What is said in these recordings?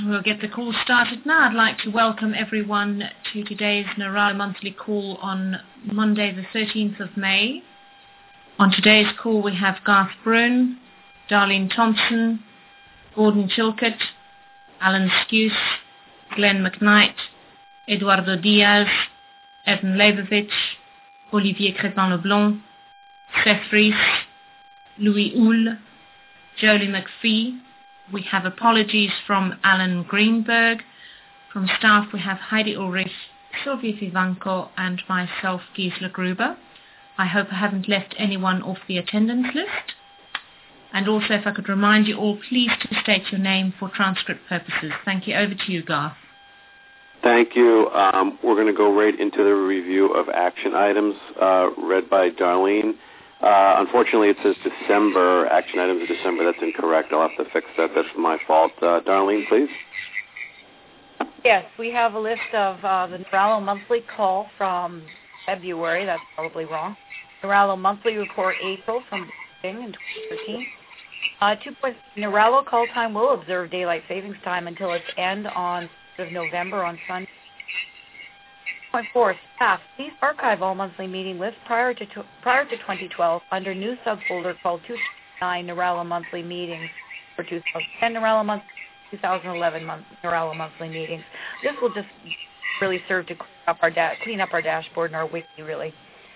We'll get the call started now. I'd like to welcome everyone to today's NARALO Monthly Call on Monday the 13th of May. On today's call we have Garth Brune, Darlene Thompson, Gordon Chilcott, Alan Skuse, Glenn McKnight, Eduardo Diaz, Evan Leibovich, Olivier Crépin-Leblanc, Seth Rees, Louis Houle, Jolie McPhee. We have apologies from Alan Greenberg. From staff we have Heidi Ulrich, Sylvia Vivanco and myself, Gisela Gruber. I hope I haven't left anyone off the attendance list. And also if I could remind you all, please to state your name for transcript purposes. Thank you. Over to you, Garth. Thank you. We're going to go right into the review of action items read by Darlene. Unfortunately, it says December, action items of December. That's incorrect. I'll have to fix that. That's my fault. Darlene, please. Yes, we have a list of the NARALO Monthly Call from February. That's probably wrong. NARALO Monthly Report April from in 2013. 2 points. NARALO call time will observe daylight savings time until its end on November on Sunday. 2.4. Staff, please archive all monthly meeting lists prior to 2012 under new subfolder called 209 NARALO Monthly Meetings for 2010 NARALO Monthly, 2011 NARALO Monthly Meetings. This will just really serve to clean up our dashboard and our wiki, really.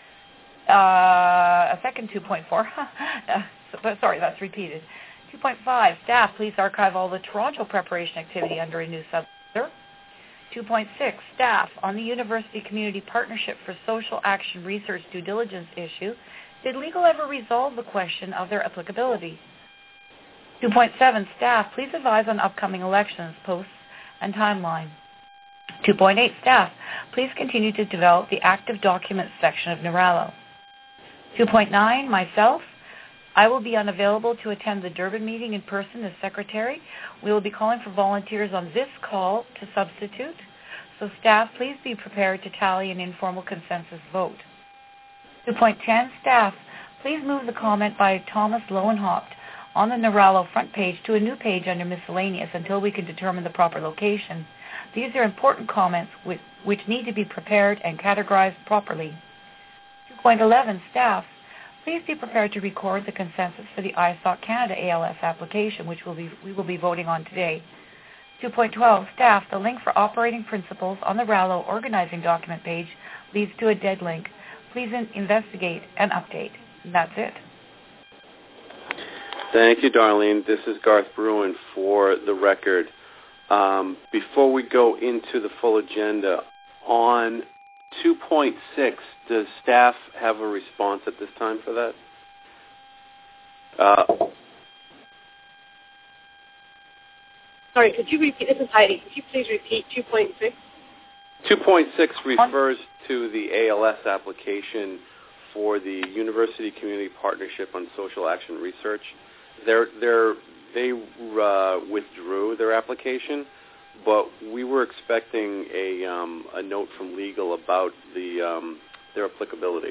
A second 2.4. Sorry, that's repeated. 2.5. Staff, please archive all the Toronto preparation activity under a new subfolder. 2.6. Staff, on the University Community Partnership for Social Action Research Due Diligence issue, did legal ever resolve the question of their applicability? 2.7. Staff, please advise on upcoming elections, posts, and timeline. 2.8. Staff, please continue to develop the active documents section of NARALO. 2.9. Myself, I will be unavailable to attend the Durban meeting in person as secretary. We will be calling for volunteers on this call to substitute. So staff, please be prepared to tally an informal consensus vote. 2.10. Staff, please move the comment by Thomas Lowenhaupt on the NARALO front page to a new page under miscellaneous until we can determine the proper location. These are important comments which need to be prepared and categorized properly. 2.11. Staff, please be prepared to record the consensus for the ISOC Canada ALS application, which we will be voting on today. 2.12. Staff, the link for operating principles on the RALO organizing document page leads to a dead link. Please investigate and update. And that's it. Thank you, Darlene. This is Garth Brune for the record. Before we go into the full agenda, on 2.6, does staff have a response at this time for that? Sorry, could you repeat? This is Heidi. Could you please repeat 2.6? 2.6 refers to the ALS application for the University Community Partnership on Social Action Research. They withdrew their application, but we were expecting a note from legal about their applicability.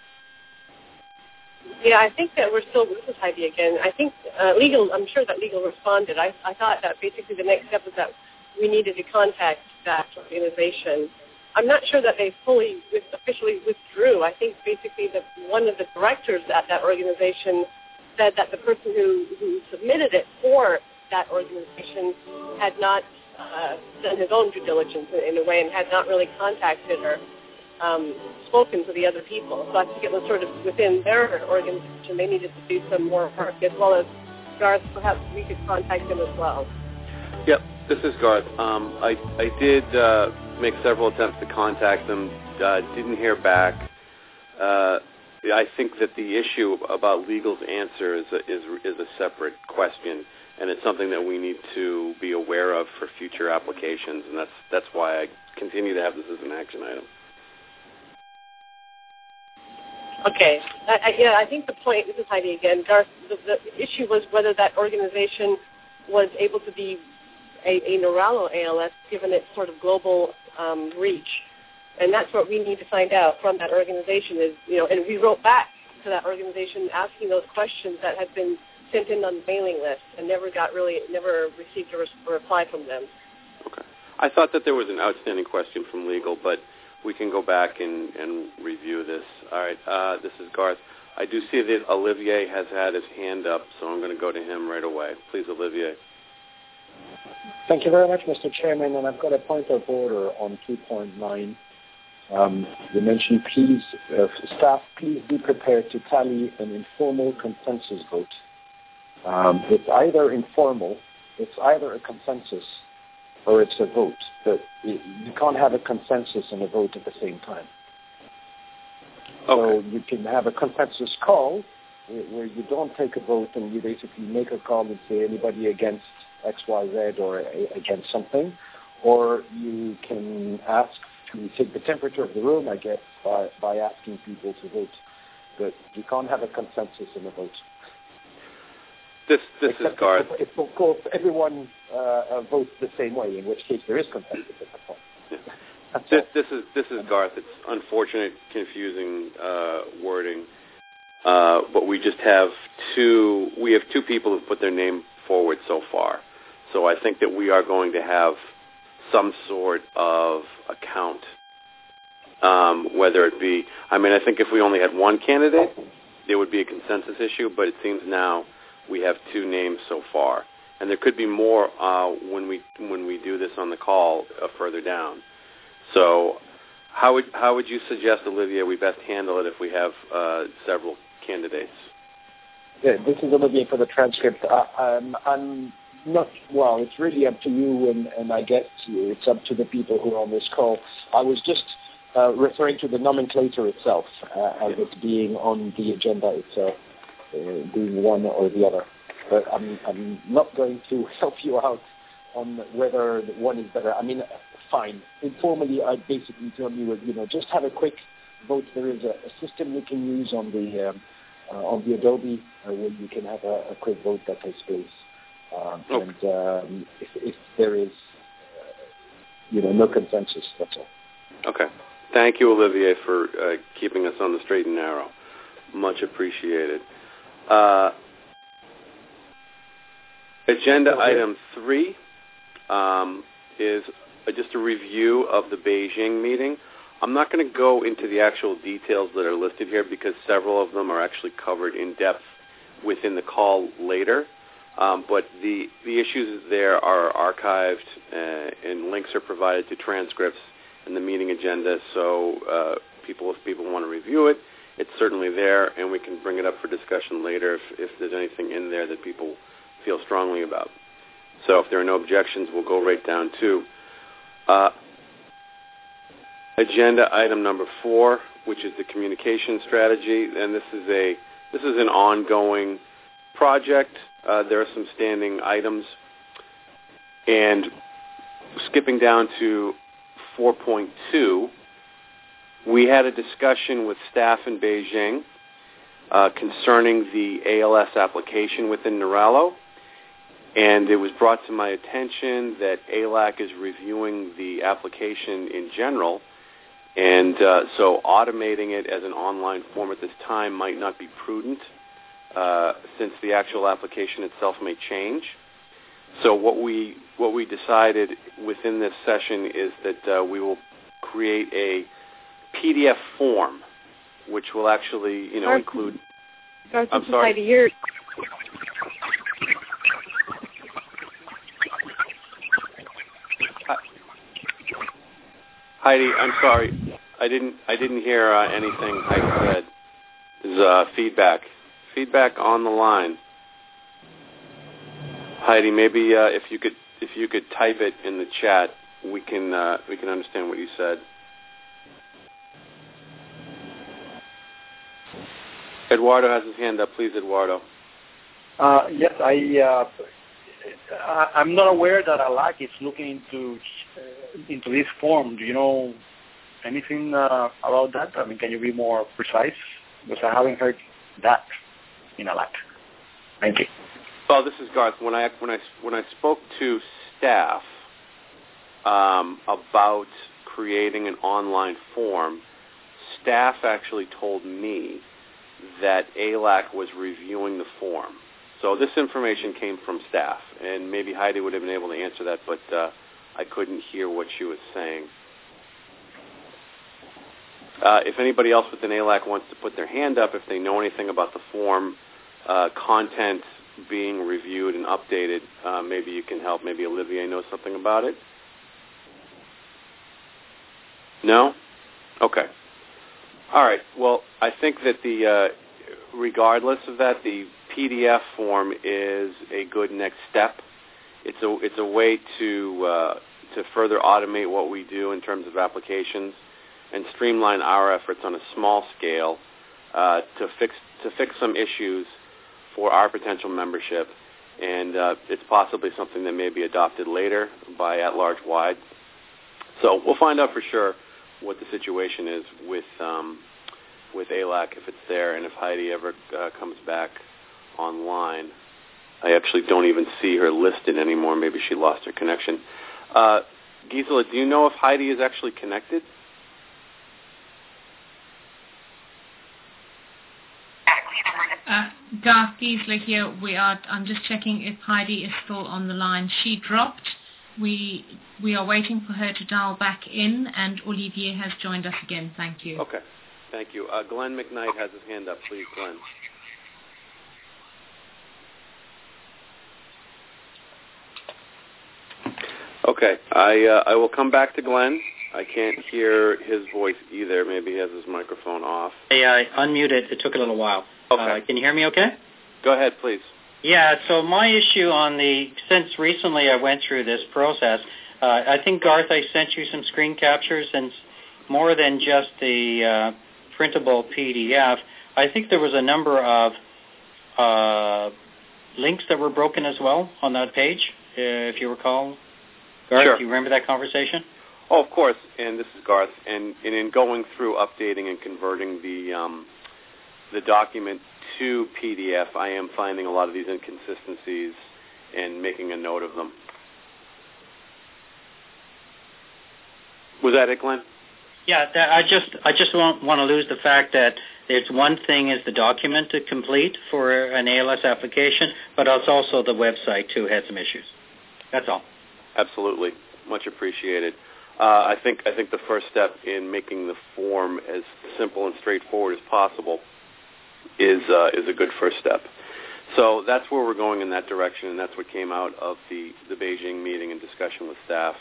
Yeah, I think that we're still, this is Heidi again, I think legal, I'm sure that legal responded. I thought that basically the next step was that we needed to contact that organization. I'm not sure that they officially withdrew. I think basically that one of the directors at that organization said that the person who submitted it for that organization had not done his own due diligence in a way and had not really contacted or spoken to the other people. So I think it was sort of within their organization they needed to do some more work, as well as Garth, perhaps we could contact them as well. Yep, this is Garth. I did make several attempts to contact them, didn't hear back. I think that the issue about legal's answer is a separate question, and it's something that we need to be aware of for future applications, and that's why I continue to have this as an action item. Okay. I think the point, this is Heidi again, Garth, the issue was whether that organization was able to be a NARALO ALS given its sort of global reach. And that's what we need to find out from that organization is, and we wrote back to that organization asking those questions that had been sent in on the mailing list and never received a reply from them. Okay. I thought that there was an outstanding question from legal, but we can go back and review this. All right. This is Garth. I do see that Olivier has had his hand up, so I'm going to go to him right away. Please, Olivier. Thank you very much, Mr. Chairman, and I've got a point of order on 2.9. You mentioned, staff, please be prepared to tally an informal consensus vote. It's either informal, it's either a consensus, or it's a vote. But you can't have a consensus and a vote at the same time. Okay. So you can have a consensus call where you don't take a vote and you basically make a call and say anybody against X, Y, Z or against something, or you can ask to take the temperature of the room, I guess, by asking people to vote. But you can't have a consensus and a vote. This is Garth. If, of course, everyone votes the same way, in which case there is consensus at the point. Yeah. This is Garth. It's unfortunate, confusing wording, but we just have two people who put their name forward so far. So I think that we are going to have some sort of account, whether it be, I think if we only had one candidate, there would be a consensus issue, but it seems now we have two names so far. And there could be more when we do this on the call further down. So how would you suggest, Olivia, we best handle it if we have several candidates? Yeah, this is Olivia for the transcript. I'm not, well, it's really up to you, and I guess it's up to the people who are on this call. I was just referring to the nomenclature itself as it being on the agenda itself, being one or the other. But I'm not going to help you out on whether one is better. Fine. Informally, I'd basically tell you, just have a quick vote. There is a system you can use on the Adobe where you can have a quick vote that takes place. Okay. And if there is, no consensus, that's all. Okay. Thank you, Olivier, for keeping us on the straight and narrow. Much appreciated. Agenda item 3 is just a review of the Beijing meeting. I'm not going to go into the actual details that are listed here because several of them are actually covered in depth within the call later. But the issues there are archived and links are provided to transcripts and the meeting agenda. So if people want to review it, it's certainly there, and we can bring it up for discussion later if there's anything in there that people feel strongly about. So if there are no objections, we'll go right down to agenda item number 4, which is the communication strategy, and this is an ongoing project. There are some standing items, and skipping down to 4.2, we had a discussion with staff in Beijing concerning the ALS application within Neurallo. And it was brought to my attention that ALAC is reviewing the application in general, and so automating it as an online form at this time might not be prudent since the actual application itself may change. So what we decided within this session is that we will create a PDF form, which will actually, include... I'm sorry. Heidi, I'm sorry. I didn't hear anything Heidi said. There's feedback. Feedback on the line. Heidi, maybe if you could type it in the chat, we can understand what you said. Eduardo has his hand up. Please, Eduardo. Yes, I'm not aware that ALAC is looking into this form. Do you know anything about that? Can you be more precise? Because I haven't heard that in ALAC. Thank you. Well, this is Garth. When I spoke to staff about creating an online form, staff actually told me that ALAC was reviewing the form. So this information came from staff, and maybe Heidi would have been able to answer that, but I couldn't hear what she was saying. If anybody else within ALAC wants to put their hand up, if they know anything about the form content being reviewed and updated, maybe you can help. Maybe Olivier knows something about it. No? Okay. All right. Well, I think that regardless of that, the PDF form is a good next step. It's a way to further automate what we do in terms of applications and streamline our efforts on a small scale to fix some issues for our potential membership, and it's possibly something that may be adopted later by at-large wide. So we'll find out for sure what the situation is with ALAC, if it's there, and if Heidi ever comes back online. I actually don't even see her listed anymore. Maybe she lost her connection. Gisela, do you know if Heidi is actually connected? Garth Gisela here. I'm just checking if Heidi is still on the line. She dropped. We are waiting for her to dial back in, and Olivier has joined us again. Thank you. Okay. Thank you. Glenn McKnight has his hand up. Please, Glenn. Okay. I will come back to Glenn. I can't hear his voice either. Maybe he has his microphone off. I unmuted. It took a little while. Okay. Can you hear me okay? Go ahead, please. Yeah, so my issue since recently I went through this process, I think, Garth, I sent you some screen captures, and more than just the printable PDF, I think there was a number of links that were broken as well on that page, if you recall. Garth, Sure. Do you remember that conversation? Oh, of course, and this is Garth. And in going through updating and converting the document to PDF, I am finding a lot of these inconsistencies and making a note of them. Was that it, Glenn? Yeah, I just don't want to lose the fact that it's one thing is the document to complete for an ALS application, but it's also the website too had some issues. That's all. Absolutely, much appreciated. I think the first step in making the form as simple and straightforward as possible is a good first step. So that's where we're going in that direction, and that's what came out of the Beijing meeting and discussion with staff.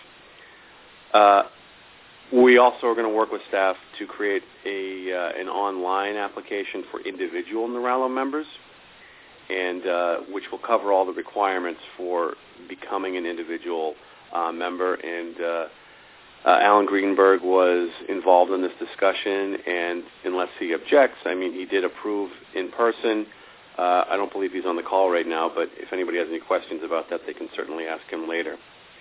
We also are going to work with staff to create an online application for individual Neuralo members, and which will cover all the requirements for becoming an individual member. And Alan Greenberg was involved in this discussion, and unless he objects, I mean, he did approve in person. I don't believe he's on the call right now, but if anybody has any questions about that, they can certainly ask him later.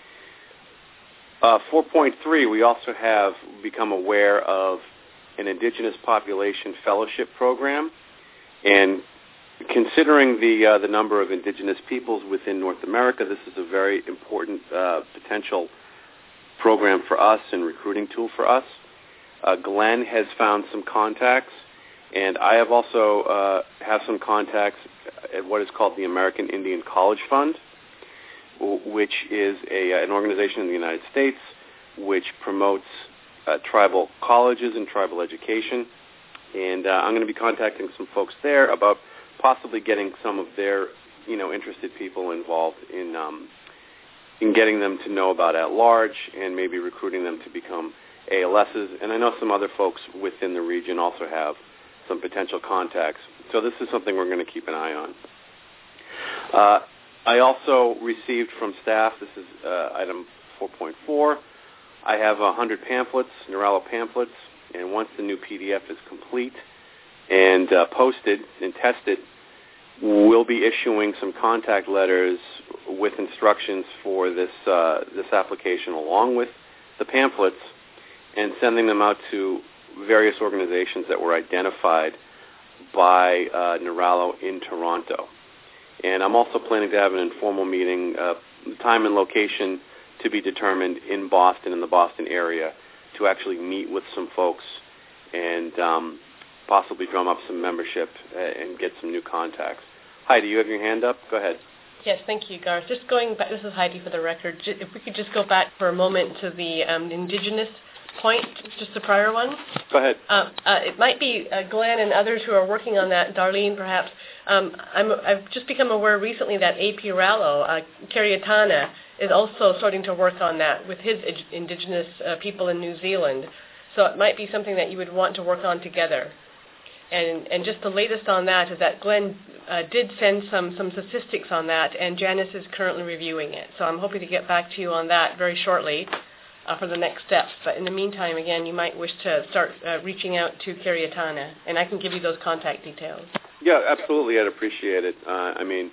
4.3, we also have become aware of an Indigenous Population Fellowship Program, and considering the number of Indigenous peoples within North America, this is a very important potential program for us and recruiting tool for us. Glenn has found some contacts, and I have also have some contacts at what is called the American Indian College Fund, which is an organization in the United States which promotes tribal colleges and tribal education. And I'm going to be contacting some folks there about possibly getting some of their, interested people involved in getting them to know about at-large and maybe recruiting them to become ALSs. And I know some other folks within the region also have some potential contacts. So this is something we're going to keep an eye on. I also received from staff, this is item 4.4, I have 100 pamphlets, Neuralo pamphlets, and once the new PDF is complete and posted and tested, we'll be issuing some contact letters with instructions for this application along with the pamphlets and sending them out to various organizations that were identified by Neuralo in Toronto. And I'm also planning to have an informal meeting, time and location to be determined in Boston, in the Boston area, to actually meet with some folks and possibly drum up some membership and get some new contacts. Heidi, you have your hand up. Go ahead. Yes, thank you, Garth. Just going back, this is Heidi for the record. If we could just go back for a moment to the Indigenous point, just the prior one. Go ahead. It might be Glenn and others who are working on that, Darlene perhaps. I've just become aware recently that AP Rallo, Karyatana, is also starting to work on that with his Indigenous people in New Zealand. So it might be something that you would want to work on together. And just the latest on that is that Glenn did send some statistics on that, and Janice is currently reviewing it. So I'm hoping to get back to you on that very shortly for the next steps. But in the meantime, again, you might wish to start reaching out to Karyatana, and I can give you those contact details. Yeah, absolutely. I'd appreciate it. I mean,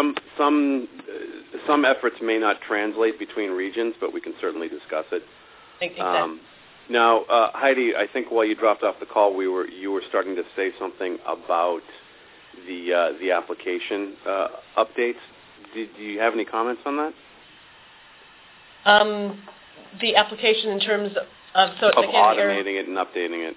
some efforts may not translate between regions, but we can certainly discuss it. Exactly. Now, Heidi, I think while you dropped off the call, you were starting to say something about the application updates. Do you have any comments on that? The application in terms of automating it and updating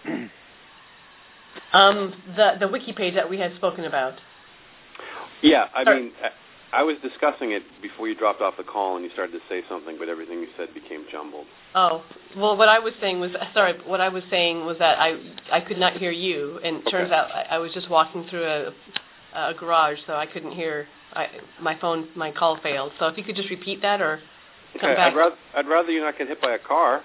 it. The wiki page that we had spoken about. Yeah, I mean, I was discussing it before you dropped off the call, and you started to say something, but everything you said became jumbled. Oh, well, what I was saying was that I could not hear you, and it turns out I was just walking through a garage, so I couldn't hear. My call failed. So if you could just repeat that or come back. I'd rather you not get hit by a car.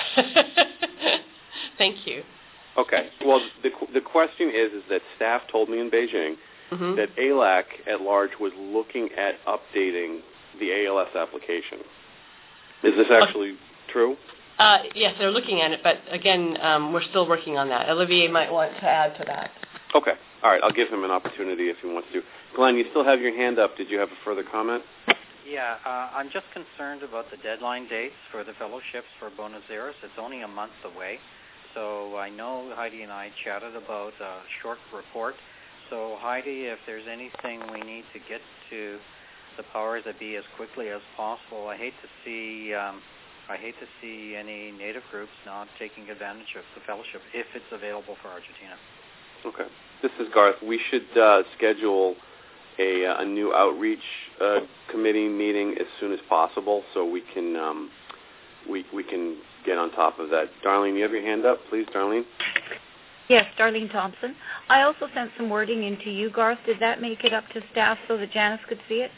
Thank you. Okay. Well, the question is that staff told me in Beijing that ALAC at large was looking at updating the ALS application. Is this actually true? Yes, they're looking at it, but again, we're still working on that. Olivier might want to add to that. Okay. All right. I'll give him an opportunity if he wants to. Glenn, you still have your hand up. Did you have a further comment? Yeah, I'm just concerned about the deadline dates for the fellowships for Buenos Aires. It's only a month away. So I know Heidi and I chatted about a short report. So Heidi, if there's anything we need to get to the powers that be as quickly as possible, I hate to see any Native groups not taking advantage of the fellowship if it's available for Argentina. Okay. This is Garth. We should schedule a new outreach committee meeting as soon as possible, so we can get on top of that. Darlene, you have your hand up, please, Darlene. Yes, Darlene Thompson. I also sent some wording into you, Garth. Did that make it up to staff so that Janice could see it?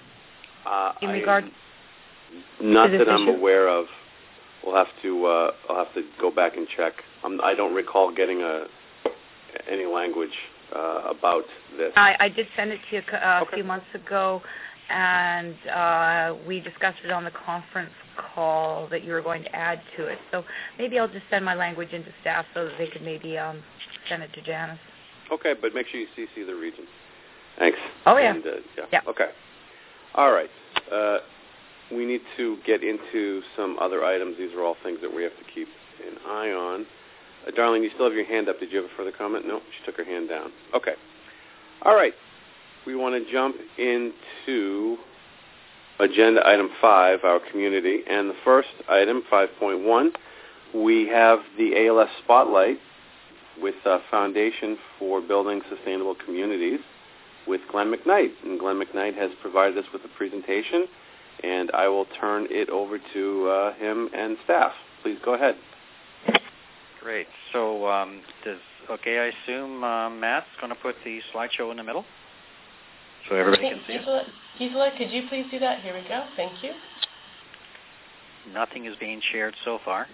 Not that I'm aware of. I'll have to go back and check. I don't recall getting any language about this. I did send it to you a few months ago, and we discussed it on the conference call that you were going to add to it. So maybe I'll just send my language into staff so that they could maybe send it to Janice. Okay, but make sure you CC the region. Thanks. Oh, yeah. And, yeah. Okay. All right. We need to get into some other items. These are all things that we have to keep an eye on. Darlene, you still have your hand up. Did you have a further comment? No, she took her hand down. Okay. All right. We want to jump into agenda item 5, our community. And the first item, 5.1, we have the ALS Spotlight with Foundation for Building Sustainable Communities with Glenn McKnight. And Glenn McKnight has provided us with a presentation, and I will turn it over to him and staff. Please go ahead. Great. So I assume Matt's going to put the slideshow in the middle so everybody can see it. Gisela, could you please do that? Here we go. Thank you. Nothing is being shared so far.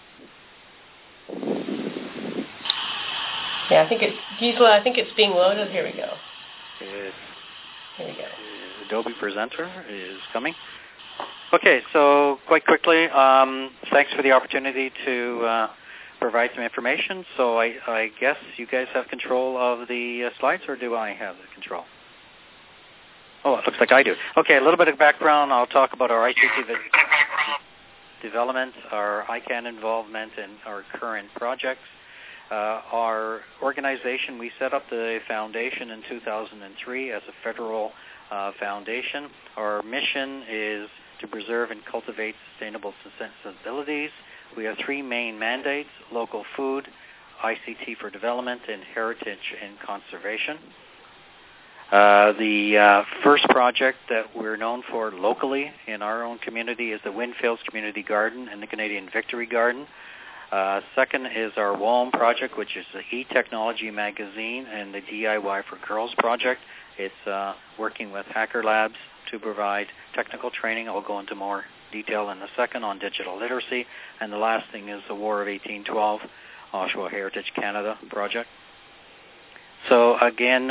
Yeah, Gisela, I think it's being loaded. Here we go. Here we go. Adobe Presenter is coming. Okay, so quite quickly, thanks for the opportunity to provide some information. So I guess you guys have control of the slides, or do I have the control? Oh, it looks like I do. Okay, a little bit of background. I'll talk about our ICT development, our ICANN involvement, and our current projects. Our organization, we set up the foundation in 2003 as a federal foundation. Our mission is to preserve and cultivate sustainable sensibilities. We have 3 main mandates: local food, ICT for development, and heritage and conservation. The first project that we're known for locally in our own community is the Windfields Community Garden and the Canadian Victory Garden. Second is our WOM project, which is the e-technology magazine and the DIY for Girls project. It's working with Hacker Labs to provide technical training. I'll go into more detail in a second on digital literacy. And the last thing is the War of 1812, Oshawa Heritage Canada project. So again,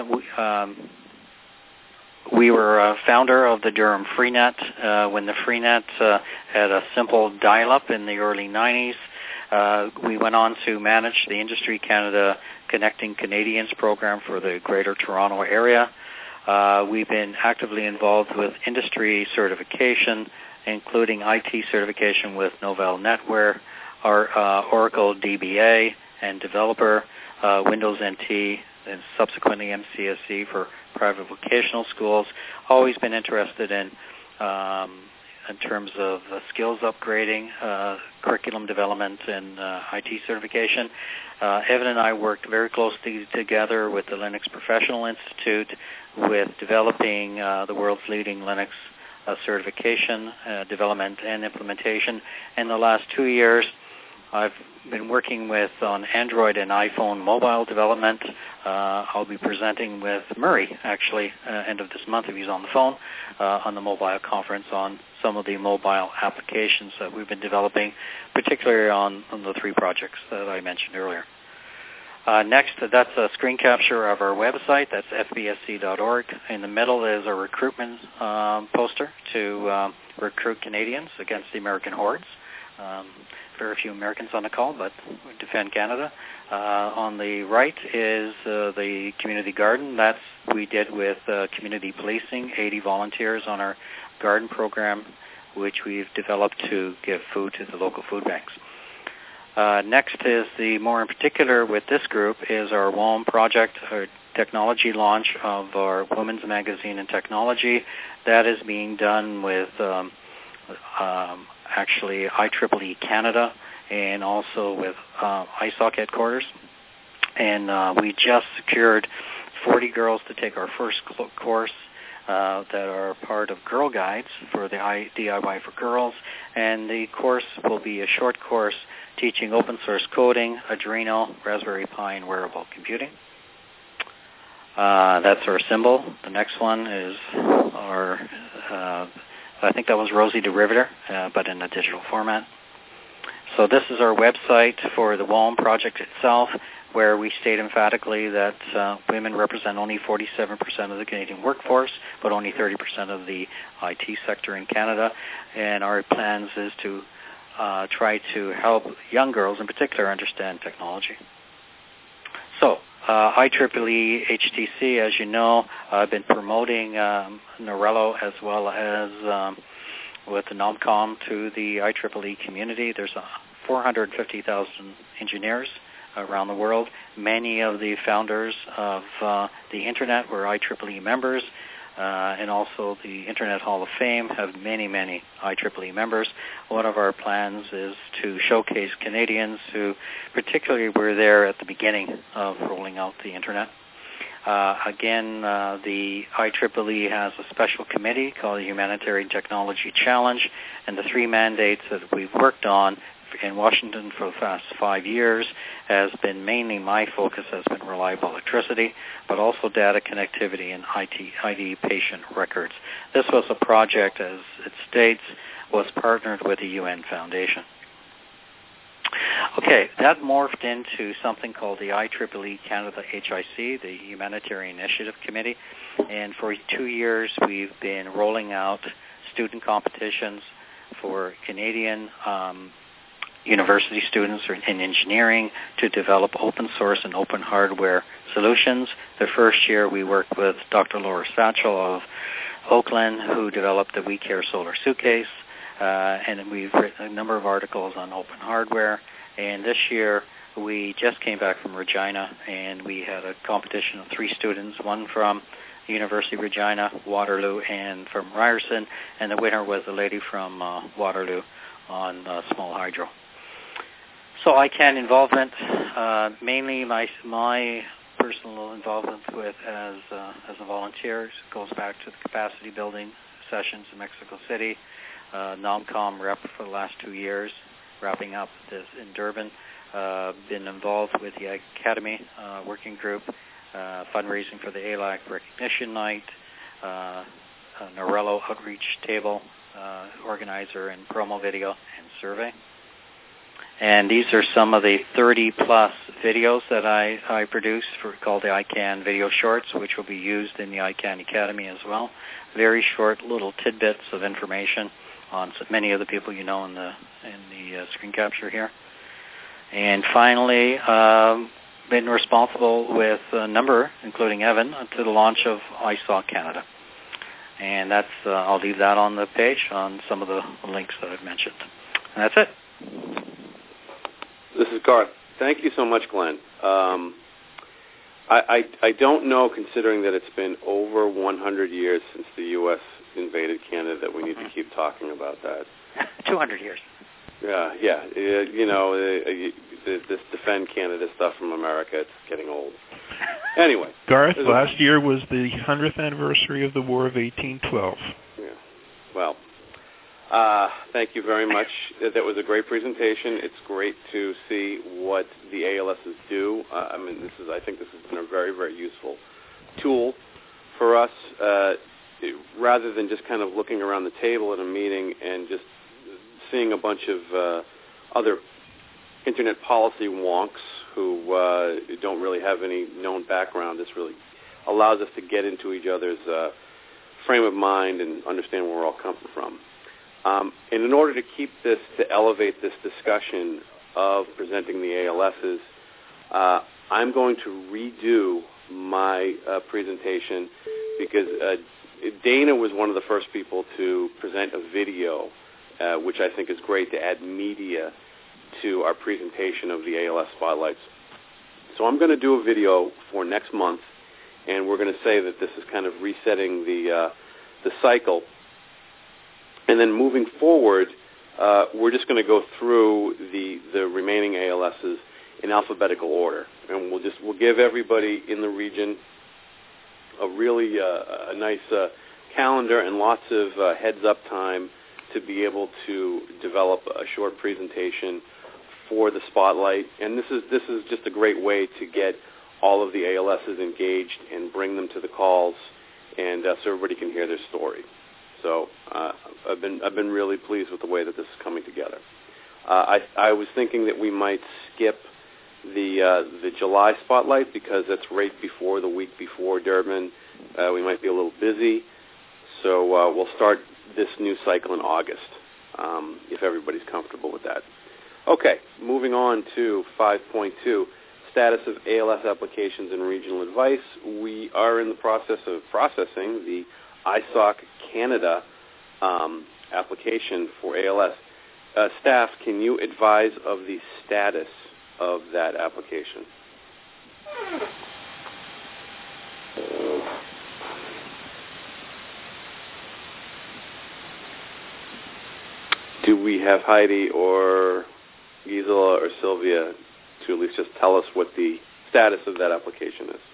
we were a founder of the Durham Freenet when the Freenet had a simple dial-up in the early 90s. We went on to manage the Industry Canada Connecting Canadians program for the Greater Toronto area. We've been actively involved with industry certification, including IT certification with Novell NetWare, our Oracle DBA and developer, Windows NT, and subsequently MCSE for private vocational schools. Always been interested in terms of skills upgrading, curriculum development, and IT certification. Evan and I worked very closely together with the Linux Professional Institute with developing the world's leading Linux certification, development, and implementation. In the last 2 years, I've been working on Android and iPhone mobile development. I'll be presenting with Murray, actually, end of this month, if he's on the phone, on the mobile conference on some of the mobile applications that we've been developing, particularly on the 3 projects that I mentioned earlier. Next, that's a screen capture of our website. That's fbsc.org. In the middle is a recruitment poster to recruit Canadians against the American hordes. Very few Americans on the call, but defend Canada. On the right is the community garden. That's we did with community policing, 80 volunteers on our garden program, which we've developed to give food to the local food banks. Next is the more in particular with this group is our WOM project, our technology launch of our women's magazine and technology. That is being done with actually IEEE Canada and also with ISOC headquarters. And we just secured 40 girls to take our first course that are part of Girl Guides for the DIY for Girls. And the course will be a short course teaching open source coding, Arduino, Raspberry Pi, and wearable computing. That's our symbol. The next one is our I think that was Rosie DeRiveter, but in a digital format. So this is our website for the WOM project itself, where we state emphatically that women represent only 47% of the Canadian workforce, but only 30% of the IT sector in Canada. And our plans is to try to help young girls in particular understand technology. So IEEE HTC, as you know, I've been promoting Norello as well as with the NOMCOM to the IEEE community. There's 450,000 engineers around the world. Many of the founders of the Internet were IEEE members, and also the Internet Hall of Fame have many, many IEEE members. One of our plans is to showcase Canadians who particularly were there at the beginning of rolling out the Internet. Again, the IEEE has a special committee called the Humanitarian Technology Challenge, and the 3 mandates that we've worked on in Washington for the past 5 years has been mainly my focus has been reliable electricity, but also data connectivity and ID patient records. This was a project, as it states, was partnered with the UN Foundation. Okay, that morphed into something called the IEEE Canada HIC, the Humanitarian Initiative Committee, and for 2 years we've been rolling out student competitions for Canadian university students in engineering to develop open source and open hardware solutions. The first year we worked with Dr. Laura Satchel of Oakland, who developed the WeCare solar suitcase, and we've written a number of articles on open hardware. And this year we just came back from Regina, and we had a competition of 3 students, one from the University of Regina, Waterloo, and from Ryerson, and the winner was a lady from Waterloo on small hydro. So ICANN involvement, mainly my personal involvement with as a volunteer. It goes back to the capacity building sessions in Mexico City, NOMCOM rep for the last 2 years, wrapping up this in Durban. Been involved with the Academy working group, fundraising for the ALAC Recognition Night, Narello Outreach Table, organizer and promo video and survey. And these are some of the 30-plus videos that I produced called the ICANN Video Shorts, which will be used in the ICANN Academy as well. Very short little tidbits of information on many of the people you know in the screen capture here. And finally, been responsible with a number, including Evan, to the launch of ISOC Canada. And that's I'll leave that on the page on some of the links that I've mentioned. And that's it. This is Garth. Thank you so much, Glenn. I don't know, considering that it's been over 100 years since the U.S. invaded Canada, that we need to keep talking about that. 200 years. Yeah. You know, this defend Canada stuff from America, it's getting old. Anyway. Garth, last year was the 100th anniversary of the War of 1812. Yeah. Well, thank you very much. That was a great presentation. It's great to see what the ALSs do. I think this has been a very, very useful tool for us, rather than just kind of looking around the table at a meeting and just seeing a bunch of other internet policy wonks who don't really have any known background. This really allows us to get into each other's frame of mind and understand where we're all coming from. And in order to keep this, to elevate this discussion of presenting the ALSs, I'm going to redo my presentation because Dana was one of the first people to present a video, which I think is great to add media to our presentation of the ALS spotlights. So I'm going to do a video for next month, and we're going to say that this is kind of resetting the cycle. And then moving forward, we're just going to go through the remaining ALSs in alphabetical order, and we'll give everybody in the region a really a nice calendar and lots of heads-up time to be able to develop a short presentation for the spotlight. And this is just a great way to get all of the ALSs engaged and bring them to the calls, and so everybody can hear their story. So I've been really pleased with the way that this is coming together. I was thinking that we might skip the July spotlight because that's right before the week before Durban. We might be a little busy, so we'll start this new cycle in August, if everybody's comfortable with that. Okay, moving on to 5.2, status of ALS applications and regional advice. We are in the process of processing the ISOC Canada application for ALS. Staff, can you advise of the status of that application? Do we have Heidi or Gisela or Sylvia to at least just tell us what the status of that application is?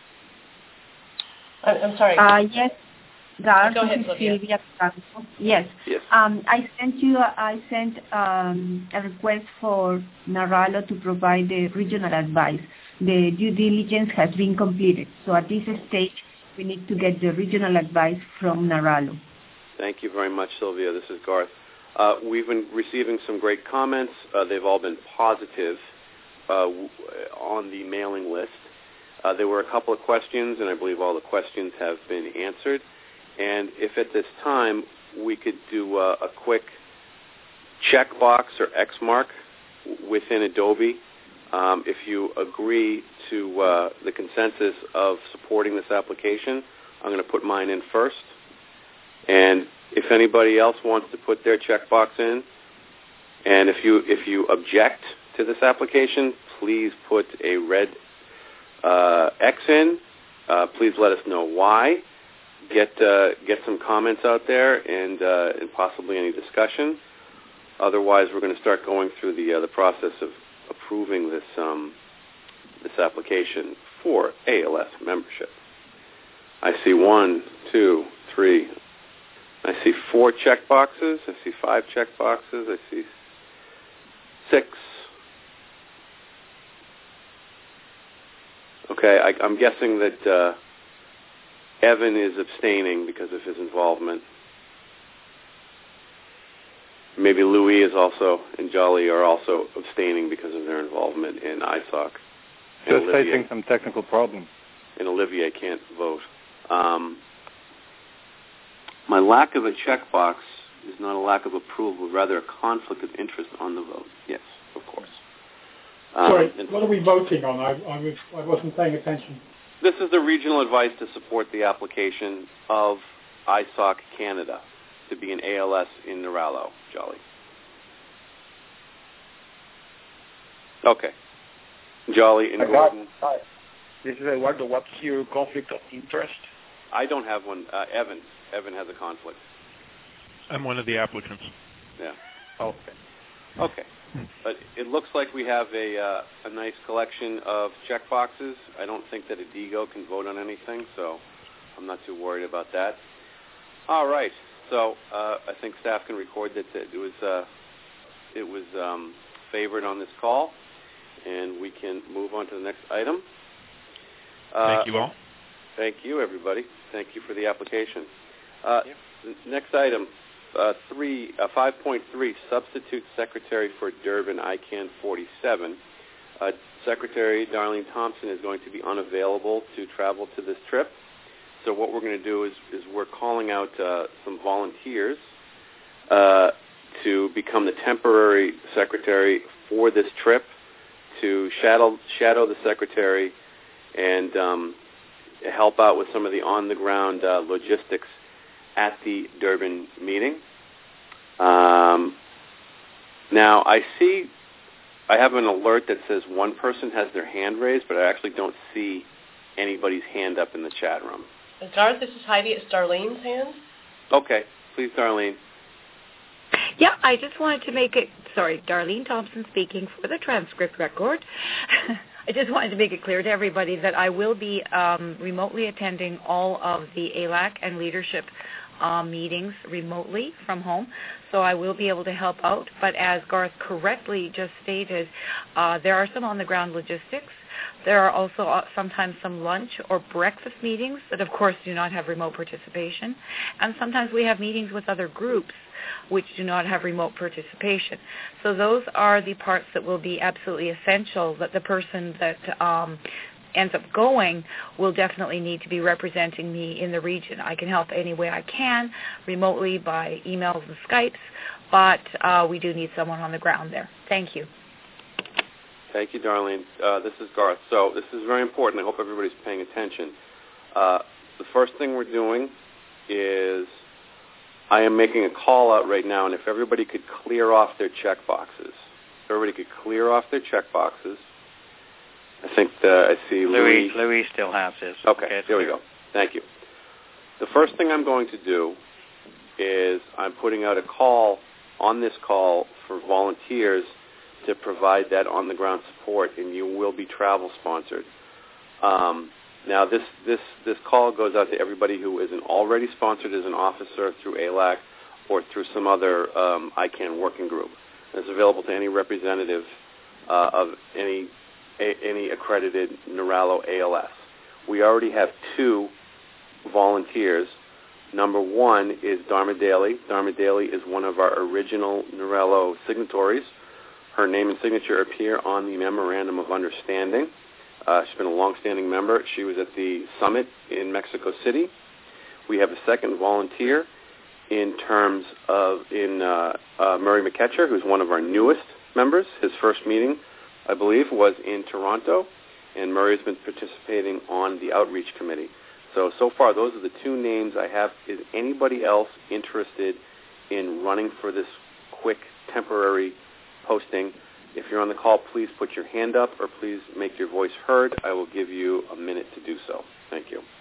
I'm sorry. Yes. Garth, go ahead, Sylvia. Yes. I sent a request for Naralo to provide the regional advice. The due diligence has been completed. So at this stage, we need to get the regional advice from Naralo. Thank you very much, Sylvia. This is Garth. We've been receiving some great comments. They've all been positive on the mailing list. There were a couple of questions, and I believe all the questions have been answered. And if at this time we could do a quick checkbox or X mark within Adobe, if you agree to the consensus of supporting this application, I'm going to put mine in first. And if anybody else wants to put their checkbox in, and if you object to this application, please put a red X in. Please let us know why. Get some comments out there and possibly any discussion. Otherwise, we're going to start going through the process of approving this application for ALS membership. I see 1, 2, 3. I see 4 check boxes. I see 5 check boxes. I see 6. Okay, I'm guessing that Evan is abstaining because of his involvement. Maybe Louis is also, and Jolly are also abstaining because of their involvement in ISOC. Just facing some technical problem. And Olivier can't vote. My lack of a checkbox is not a lack of approval, but rather a conflict of interest on the vote. Yes, of course. Sorry, what are we voting on? I wasn't paying attention. This is the regional advice to support the application of ISOC Canada to be an ALS in Niralo, Jolly. Okay. Jolly and Gordon. This is Eduardo. What's your conflict of interest? I don't have one. Evan has a conflict. I'm one of the applicants. Yeah. Okay. But it looks like we have a nice collection of check boxes. I don't think that a DIGO can vote on anything, so I'm not too worried about that. All right. So I think staff can record that it was favored on this call, and we can move on to the next item. Thank you all. Thank you, everybody. Thank you for the application. The next item, 5.3, Substitute Secretary for Durban ICANN 47. Secretary Darlene Thompson is going to be unavailable to travel to this trip. So what we're going to do is we're calling out some volunteers to become the temporary secretary for this trip, to shadow the secretary and help out with some of the on-the-ground logistics at the Durban meeting. Now, I have an alert that says one person has their hand raised, but I actually don't see anybody's hand up in the chat room. Garth, this is Heidi. It's Darlene's hand. Okay. Please, Darlene. Yeah, I just wanted to make it, Darlene Thompson speaking for the transcript record. I just wanted to make it clear to everybody that I will be remotely attending all of the ALAC and leadership meetings remotely from home, so I will be able to help out. But as Garth correctly just stated, there are some on-the-ground logistics. There are also sometimes some lunch or breakfast meetings that, of course, do not have remote participation. And sometimes we have meetings with other groups which do not have remote participation. So those are the parts that will be absolutely essential, that the person that ends up going will definitely need to be representing me in the region. I can help any way I can, remotely by emails and Skypes, but we do need someone on the ground there. Thank you. Thank you, Darlene. This is Garth. So this is very important. I hope everybody's paying attention. The first thing we're doing is I am making a call out right now, and if everybody could clear off their check boxes. I think I see Louis. Louis still has his. Okay, there we go. Thank you. The first thing I'm going to do is I'm putting out a call on this call for volunteers to provide that on-the-ground support, and you will be travel sponsored. Now, this call goes out to everybody who isn't already sponsored as an officer through ALAC or through some other ICANN working group. And it's available to any representative of any accredited Niralo ALS. We already have 2 volunteers. Number 1 is Dharma Daly. Dharma Daly is one of our original Niralo signatories. Her name and signature appear on the Memorandum of Understanding. She's been a long-standing member. She was at the summit in Mexico City. We have a second volunteer in terms of Murray McKetcher, who's one of our newest members. His first meeting, I believe, was in Toronto, and Murray's been participating on the outreach committee. So far, those are the 2 names I have. Is anybody else interested in running for this quick temporary posting? If you're on the call, please put your hand up or please make your voice heard. I will give you a minute to do so. Thank you.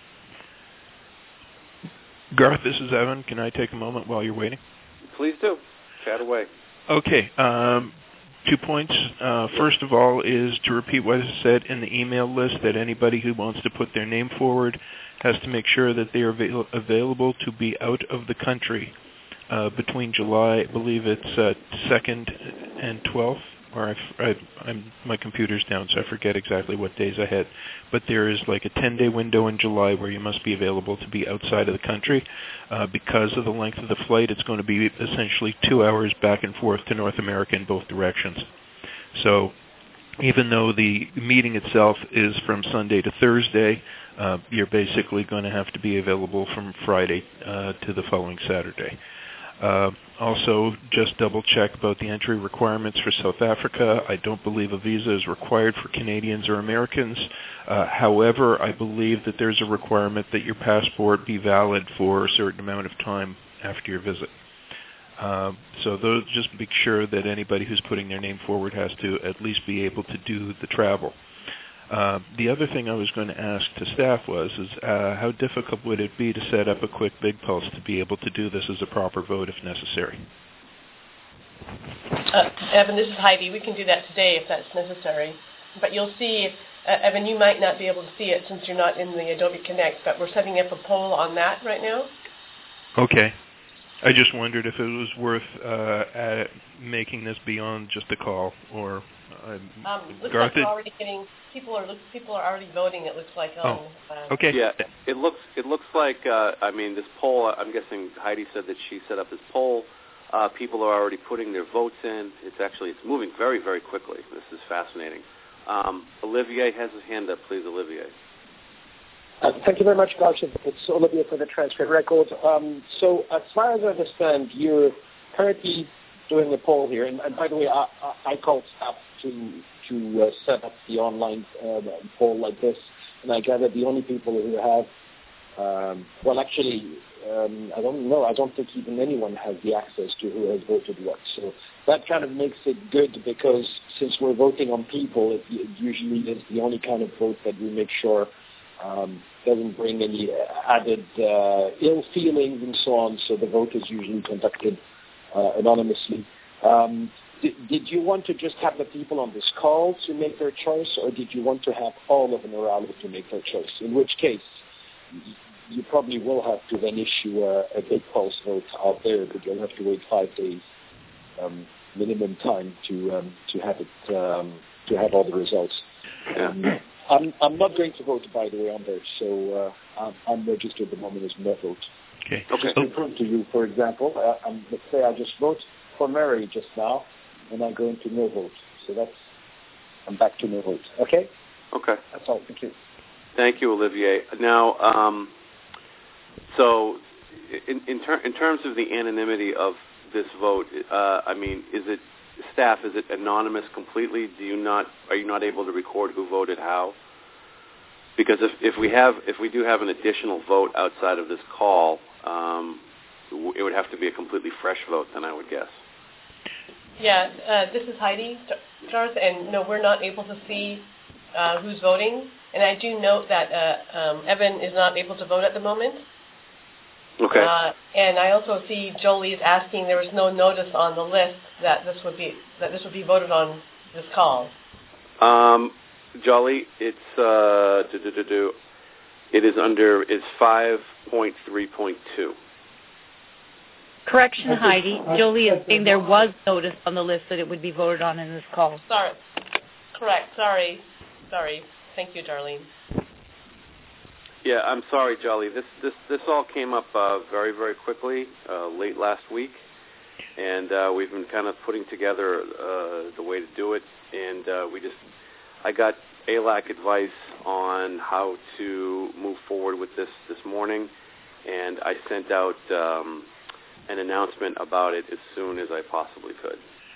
Garth, this is Evan. Can I take a moment while you're waiting? Please do. Chat away. Okay. 2 points. First of all is to repeat what is said in the email list, that anybody who wants to put their name forward has to make sure that they are available to be out of the country between July, I believe it's 2nd and 12th, or my computer's down, so I forget exactly what days I had. But there is like a 10-day window in July where you must be available to be outside of the country. Because of the length of the flight, it's going to be essentially 2 hours back and forth to North America in both directions. So even though the meeting itself is from Sunday to Thursday, you're basically going to have to be available from Friday to the following Saturday. Also, just double check about the entry requirements for South Africa. I don't believe a visa is required for Canadians or Americans. However, I believe that there's a requirement that your passport be valid for a certain amount of time after your visit. So those, just make sure that anybody who's putting their name forward has to at least be able to do the travel. The other thing I was going to ask to staff is how difficult would it be to set up a quick Big Pulse to be able to do this as a proper vote if necessary? Evan, this is Heidi. We can do that today if that's necessary. But you'll see, Evan, you might not be able to see it since you're not in the Adobe Connect, but we're setting up a poll on that right now. Okay. I just wondered if it was worth making this beyond just a call, or looks like we're already getting people are already voting. It looks like. Okay. Yeah, it looks like this poll. I'm guessing Heidi said that she set up this poll. People are already putting their votes in. It's moving very, very quickly. This is fascinating. Olivier has his hand up. Please, Olivier. Thank you very much, Garth. It's Olivier for the Transcript Records. So as far as I understand, you're currently doing a poll here. And by the way, I called staff to set up the online poll like this. And I gather the only people who have, I don't know. I don't think even anyone has the access to who has voted what. So that kind of makes it good because since we're voting on people, it usually is the only kind of vote that we make sure doesn't bring any added ill feelings and so on. So the vote is usually conducted anonymously. Did you want to just have the people on this call to make their choice, or did you want to have all of Naralo to make their choice? In which case, you probably will have to then issue a Big Pulse vote out there, but you'll have to wait 5 days minimum time to have it to have all the results. I'm not going to vote, by the way, on there, so I'm registered at the moment as no vote. Okay. Just to prove to you, for example, let's say I just vote for Mary just now, and I go into no vote. So I'm back to no vote. Okay? Okay. That's all. Thank you. Thank you, Olivier. Now, so in terms of the anonymity of this vote, is it staff? Is it anonymous completely? Are you not able to record who voted how? Because if we do have an additional vote outside of this call, it would have to be a completely fresh vote, then I would guess. Yeah, this is Heidi, Garth, and no, we're not able to see who's voting. And I do note that Evan is not able to vote at the moment. Okay. And I also see Jolie is asking. There was no notice on the list that this would be voted on this call. Jolie, it's it's 5.3.2. Correction, Heidi. Jolie is saying there was notice on the list that it would be voted on in this call. Sorry. Correct. Sorry. Thank you, Darlene. Yeah, I'm sorry, Jolie. This all came up very, very quickly late last week, and we've been kind of putting together the way to do it. And I got ALAC advice on how to move forward with this morning, and I sent out an announcement about it as soon as I possibly could.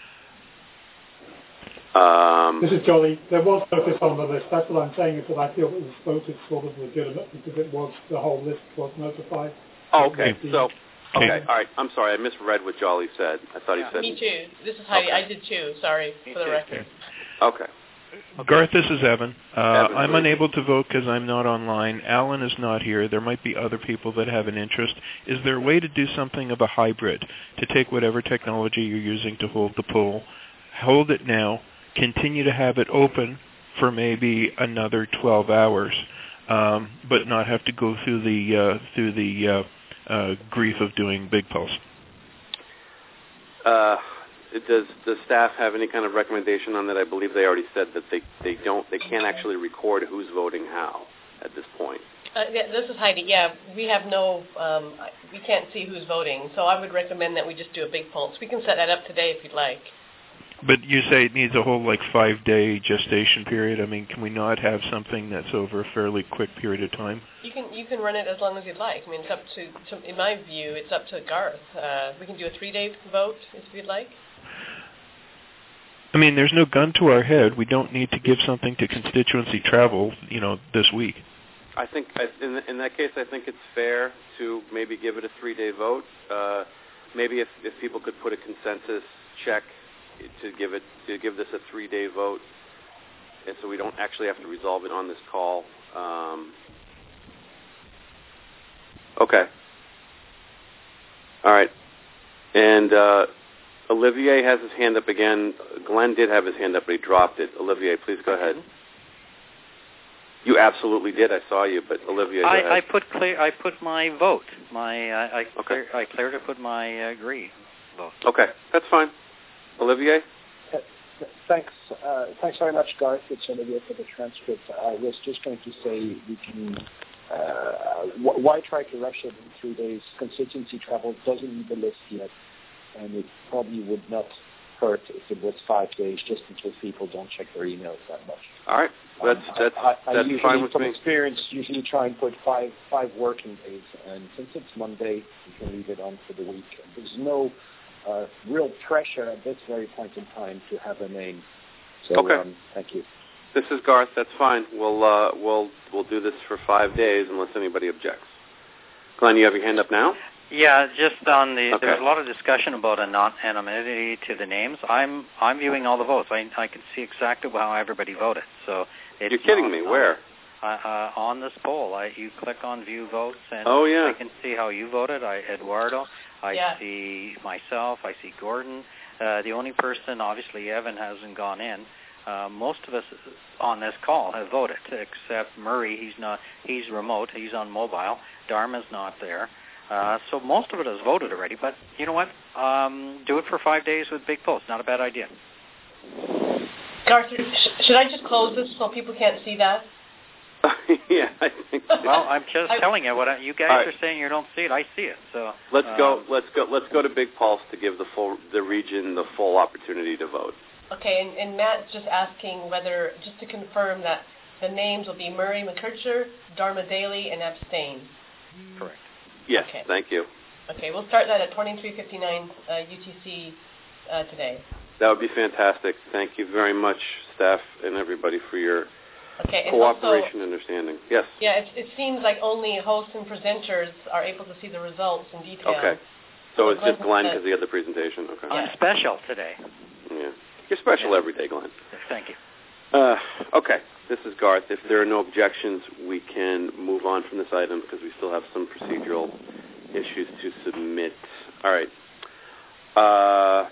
This is Jolie. There was notice on the list. That's what I'm saying, is that I feel it was voted sort of legitimate because the whole list was notified. Oh, okay. So, okay, all right. I'm sorry. I misread what Jolie said. I thought he said... Me too. This is Heidi. Okay. I did too. Sorry for the record. Okay. Garth, this is Evan. I'm unable to vote because I'm not online. Alan is not here. There might be other people that have an interest. Is there a way to do something of a hybrid, to take whatever technology you're using to hold the poll, hold it now, continue to have it open for maybe another 12 hours, but not have to go through the grief of doing Big Pulse. Does the staff have any kind of recommendation on that? I believe they already said that they can't actually record who's voting how at this point. Yeah, this is Heidi. Yeah, we have we can't see who's voting, so I would recommend that we just do a Big Pulse. We can set that up today if you'd like. But you say it needs a whole 5-day gestation period. I mean, can we not have something that's over a fairly quick period of time? You can run it as long as you'd like. I mean, it's up to in my view, it's up to Garth. We can do a 3-day vote if you'd like. I mean, there's no gun to our head. We don't need to give something to constituency travel, this week. I think in that case, I think it's fair to maybe give it a 3-day vote. Maybe if people could put a consensus check to give this a 3-day vote, and so we don't actually have to resolve it on this call. Okay. All right. And Olivier has his hand up again. Glenn did have his hand up, but he dropped it. Olivier, please go ahead. You absolutely did. I saw you, but Olivier, go ahead. I put my vote. I cleared to put my agree vote. Okay, that's fine. Olivier? Thanks very much, Garth. It's Olivier for the transcript. I was just going to say we can. Why try to rush it in 3 days? Constituency travel doesn't need the list yet, and it probably would not hurt if it was 5 days, just because people don't check their emails that much. All right, that's usually, fine with from me. experience, usually try and put five working days, and since it's Monday, you can leave it on for the week. There's no real pressure at this very point in time to have a name. So, okay. Thank you. This is Garth. That's fine. We'll do this for 5 days unless anybody objects. Glenn, you have your hand up now? Yeah, just on the. Okay. There's a lot of discussion about anonymity to the names. I'm viewing all the votes. I can see exactly how everybody voted. So it's you're kidding me. Where? On this poll, you click on View Votes, and I can see how you voted. Eduardo. I see myself. I see Gordon. The only person, obviously, Evan hasn't gone in. Most of us on this call have voted, except Murray. He's not. He's remote. He's on mobile. Dharma's not there. So most of it has voted already. But you know what? Do it for 5 days with Big Pulse. Not a bad idea. Garth, should I just close this so people can't see that? Yeah, I think so. Well, I'm just telling you what you guys are saying. You don't see it. I see it. So let's go to Big Pulse to give the region the full opportunity to vote. Okay, and Matt's just asking whether, just to confirm that the names will be Murray McKercher, Dharma Daly, and abstain. Correct. Yes, okay. Thank you. Okay, we'll start that at 23:59 UTC today. That would be fantastic. Thank you very much, staff and everybody, for your cooperation and understanding. Yes. Yeah, it seems like only hosts and presenters are able to see the results in detail. Okay. So it's just Glenn because he had the presentation. Okay. I'm special today. Yeah. You're special every day, Glenn. Thank you. Okay. This is Garth. If there are no objections, we can move on from this item because we still have some procedural issues to submit. All right.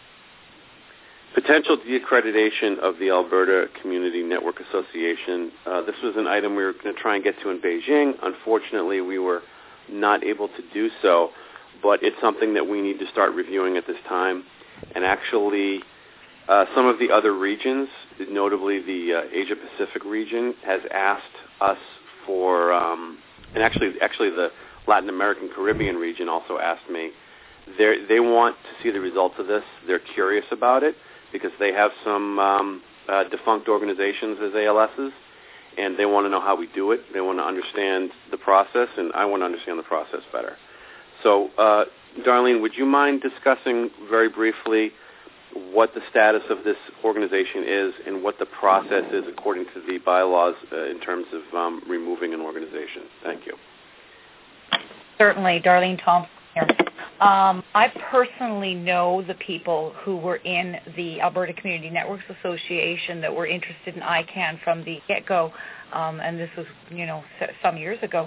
Potential deaccreditation of the Alberta Community Network Association. This was an item we were going to try and get to in Beijing. Unfortunately, we were not able to do so, but it's something that we need to start reviewing at this time. And actually, some of the other regions, notably the Asia-Pacific region, has asked us for, and actually the Latin American Caribbean region also asked me. They want to see the results of this. They're curious about it because they have some defunct organizations as ALSs, and they want to know how we do it. They want to understand the process, and I want to understand the process better. So, Darlene, would you mind discussing very briefly what the status of this organization is and what the process is according to the bylaws in terms of removing an organization? Thank you. Certainly, Darlene Thompson here. I personally know the people who were in the Alberta Community Networks Association that were interested in ICANN from the get-go, and this was, some years ago.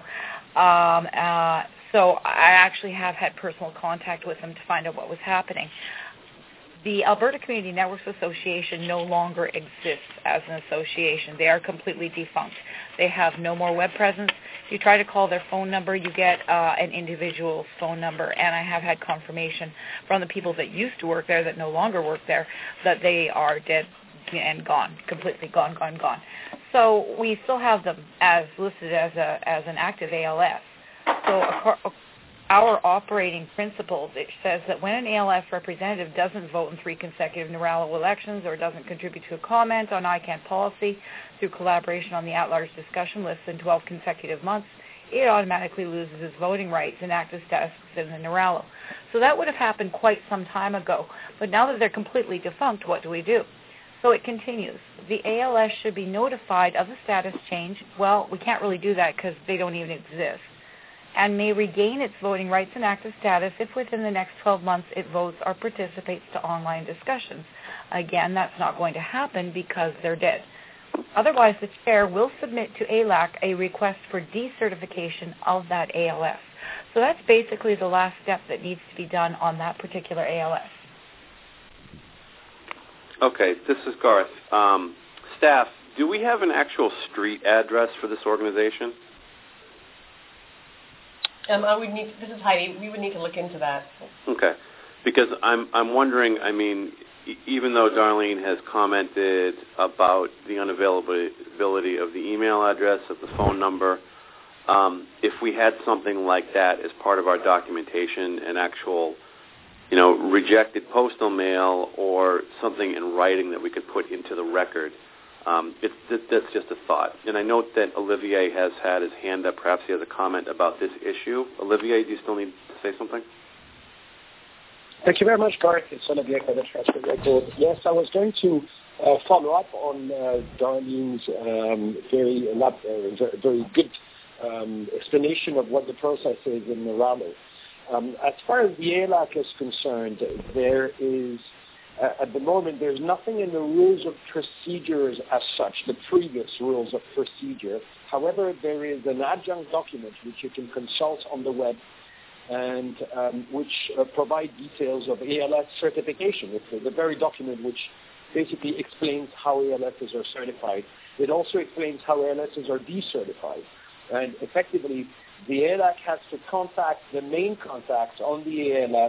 So I actually have had personal contact with them to find out what was happening. The Alberta Community Networks Association no longer exists as an association. They are completely defunct. They have no more web presence. If you try to call their phone number, you get an individual's phone number, and I have had confirmation from the people that used to work there that no longer work there that they are dead and gone, completely gone. So we still have them as listed as an active ALS. So our operating principles, it says that when an ALS representative doesn't vote in 3 consecutive Niralo elections or doesn't contribute to a comment on ICANN policy through collaboration on the at-large discussion list in 12 consecutive months, it automatically loses its voting rights and active status in the Niralo. So that would have happened quite some time ago. But now that they're completely defunct, what do we do? So it continues. The ALS should be notified of the status change. Well, we can't really do that because they don't even exist. And may regain its voting rights and active status if within the next 12 months it votes or participates to online discussions. Again, that's not going to happen because they're dead. Otherwise, the chair will submit to ALAC a request for decertification of that ALS. So that's basically the last step that needs to be done on that particular ALS. Okay, this is Garth. Staff, do we have an actual street address for this organization? This is Heidi. We would need to look into that. Okay, because I'm wondering. I mean, even though Darlene has commented about the unavailability of the email address, of the phone number, if we had something like that as part of our documentation, an actual, rejected postal mail or something in writing that we could put into the record. That's just a thought. And I note that Olivier has had his hand up. Perhaps he has a comment about this issue. Olivier, do you still need to say something? Thank you very much, Garth. It's Olivier for the Transfer Record. Yes, I was going to follow up on Darlene's very good explanation of what the process is in Niralo. As far as the ALAC is concerned, there is at the moment, there's nothing in the rules of procedures as such, the previous rules of procedure. However, there is an adjunct document which you can consult on the web and which provide details of ALS certification. It's the very document which basically explains how ALSs are certified. It also explains how ALSs are decertified. And effectively, the ALAC has to contact the main contacts on the ALS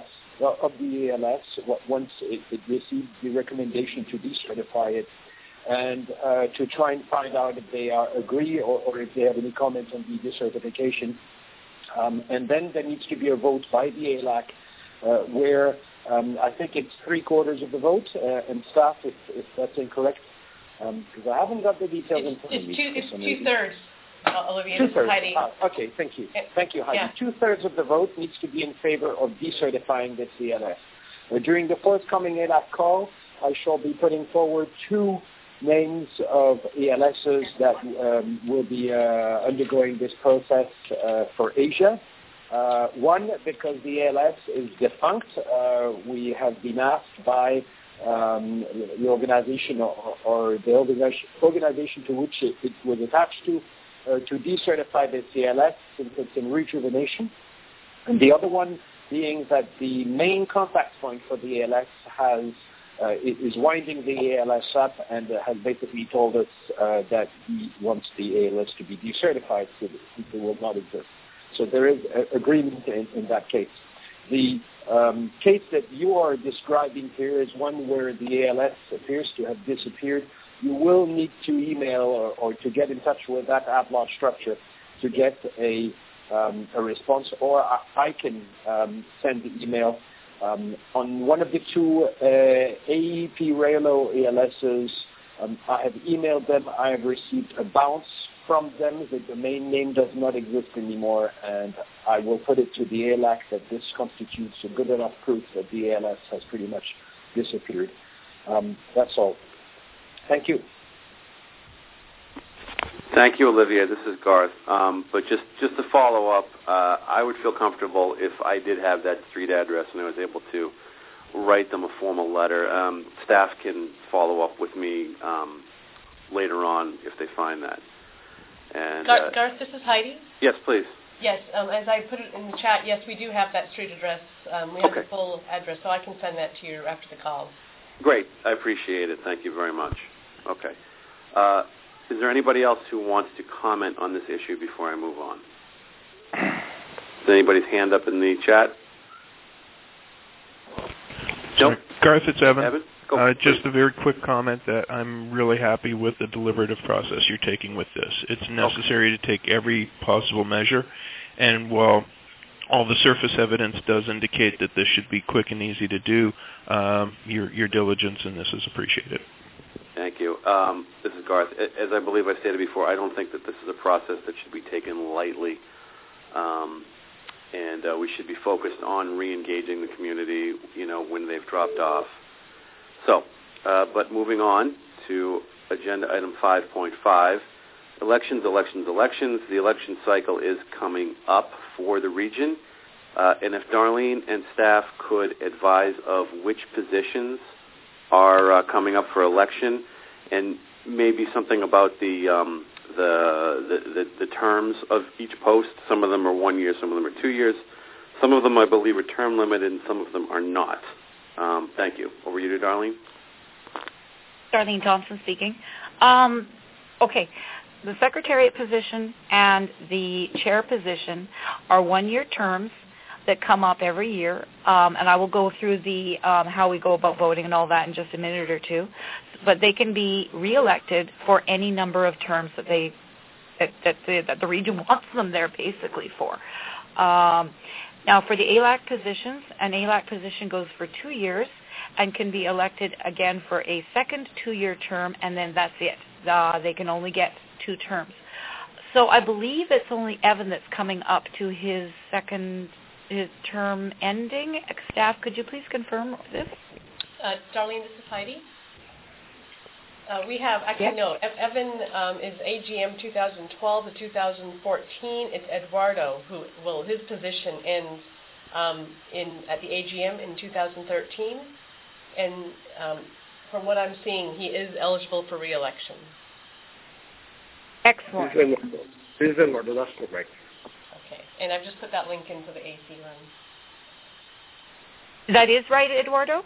once it receives the recommendation to decertify it, and to try and find out if they agree or if they have any comments on the decertification. And then there needs to be a vote by the ALAC where I think it's 3/4 of the vote, and staff, if that's incorrect, because I haven't got the details in front of me. It's 2/3. Olivia, this is 2/3. Heidi. Okay, thank you. Thank you, Heidi. Yeah. 2/3 of the vote needs to be in favor of decertifying this ALS. During the forthcoming ALAC call, I shall be putting forward 2 names of ALSs that will be undergoing this process for Asia. One, because the ALS is defunct, we have been asked by the organization or the organization to which it was attached to decertify the ALS since it's in rejuvenation. And the other one being that the main contact point for the ALS is winding the ALS up and has basically told us that he wants the ALS to be decertified so that it will not exist. So there is agreement in that case. The case that you are describing here is one where the ALS appears to have disappeared. You will need to email or to get in touch with that at-large structure to get a response, or I can send the email. On one of the 2 AEP Relo ALSs, I have emailed them. I have received a bounce from them. The domain name does not exist anymore, and I will put it to the ALAC that this constitutes a good enough proof that the ALS has pretty much disappeared. That's all. Thank you. Thank you, Olivia. This is Garth. But just to follow up, I would feel comfortable if I did have that street address and I was able to write them a formal letter. Staff can follow up with me later on if they find that. And Garth, this is Heidi. Yes, please. Yes, as I put it in the chat, yes, we do have that street address. We have the full address, so I can send that to you after the call. Great. I appreciate it. Thank you very much. Okay. Is there anybody else who wants to comment on this issue before I move on? Is anybody's hand up in the chat? Nope. Garth, it's Evan. Go, just a very quick comment that I'm really happy with the deliberative process you're taking with this. It's necessary to take every possible measure, and while all the surface evidence does indicate that this should be quick and easy to do, your diligence in this is appreciated. Thank you. This is Garth. As I believe I've stated before, I don't think that this is a process that should be taken lightly, and we should be focused on re-engaging the community, when they've dropped off. So, but moving on to agenda item 5.5, elections. The election cycle is coming up for the region, and if Darlene and staff could advise of which positions are coming up for election, and maybe something about the terms of each post. Some of them are 1 year, some of them are 2 years. Some of them, I believe, are term limited, and some of them are not. Thank you. Over to you, Darlene. Darlene Thompson speaking. Okay. The secretariat position and the chair position are 1 year terms that come up every year, and I will go through the how we go about voting and all that in just a minute or two. But they can be reelected for any number of terms that the region wants them there basically for. Now, for the ALAC positions, an ALAC position goes for 2 years and can be elected again for a second 2-year term, and then that's it. They can only get 2 terms. So I believe it's only Evan that's coming up to his term ending. Staff, could you please confirm this? Darlene, this is Heidi. We have, actually, no, Evan is AGM 2012 to 2014. It's Eduardo his position ends at the AGM in 2013. And from what I'm seeing, he is eligible for re-election. Excellent. This is Eduardo, that's correct. Okay, and I've just put that link into the AC run. That is right, Eduardo?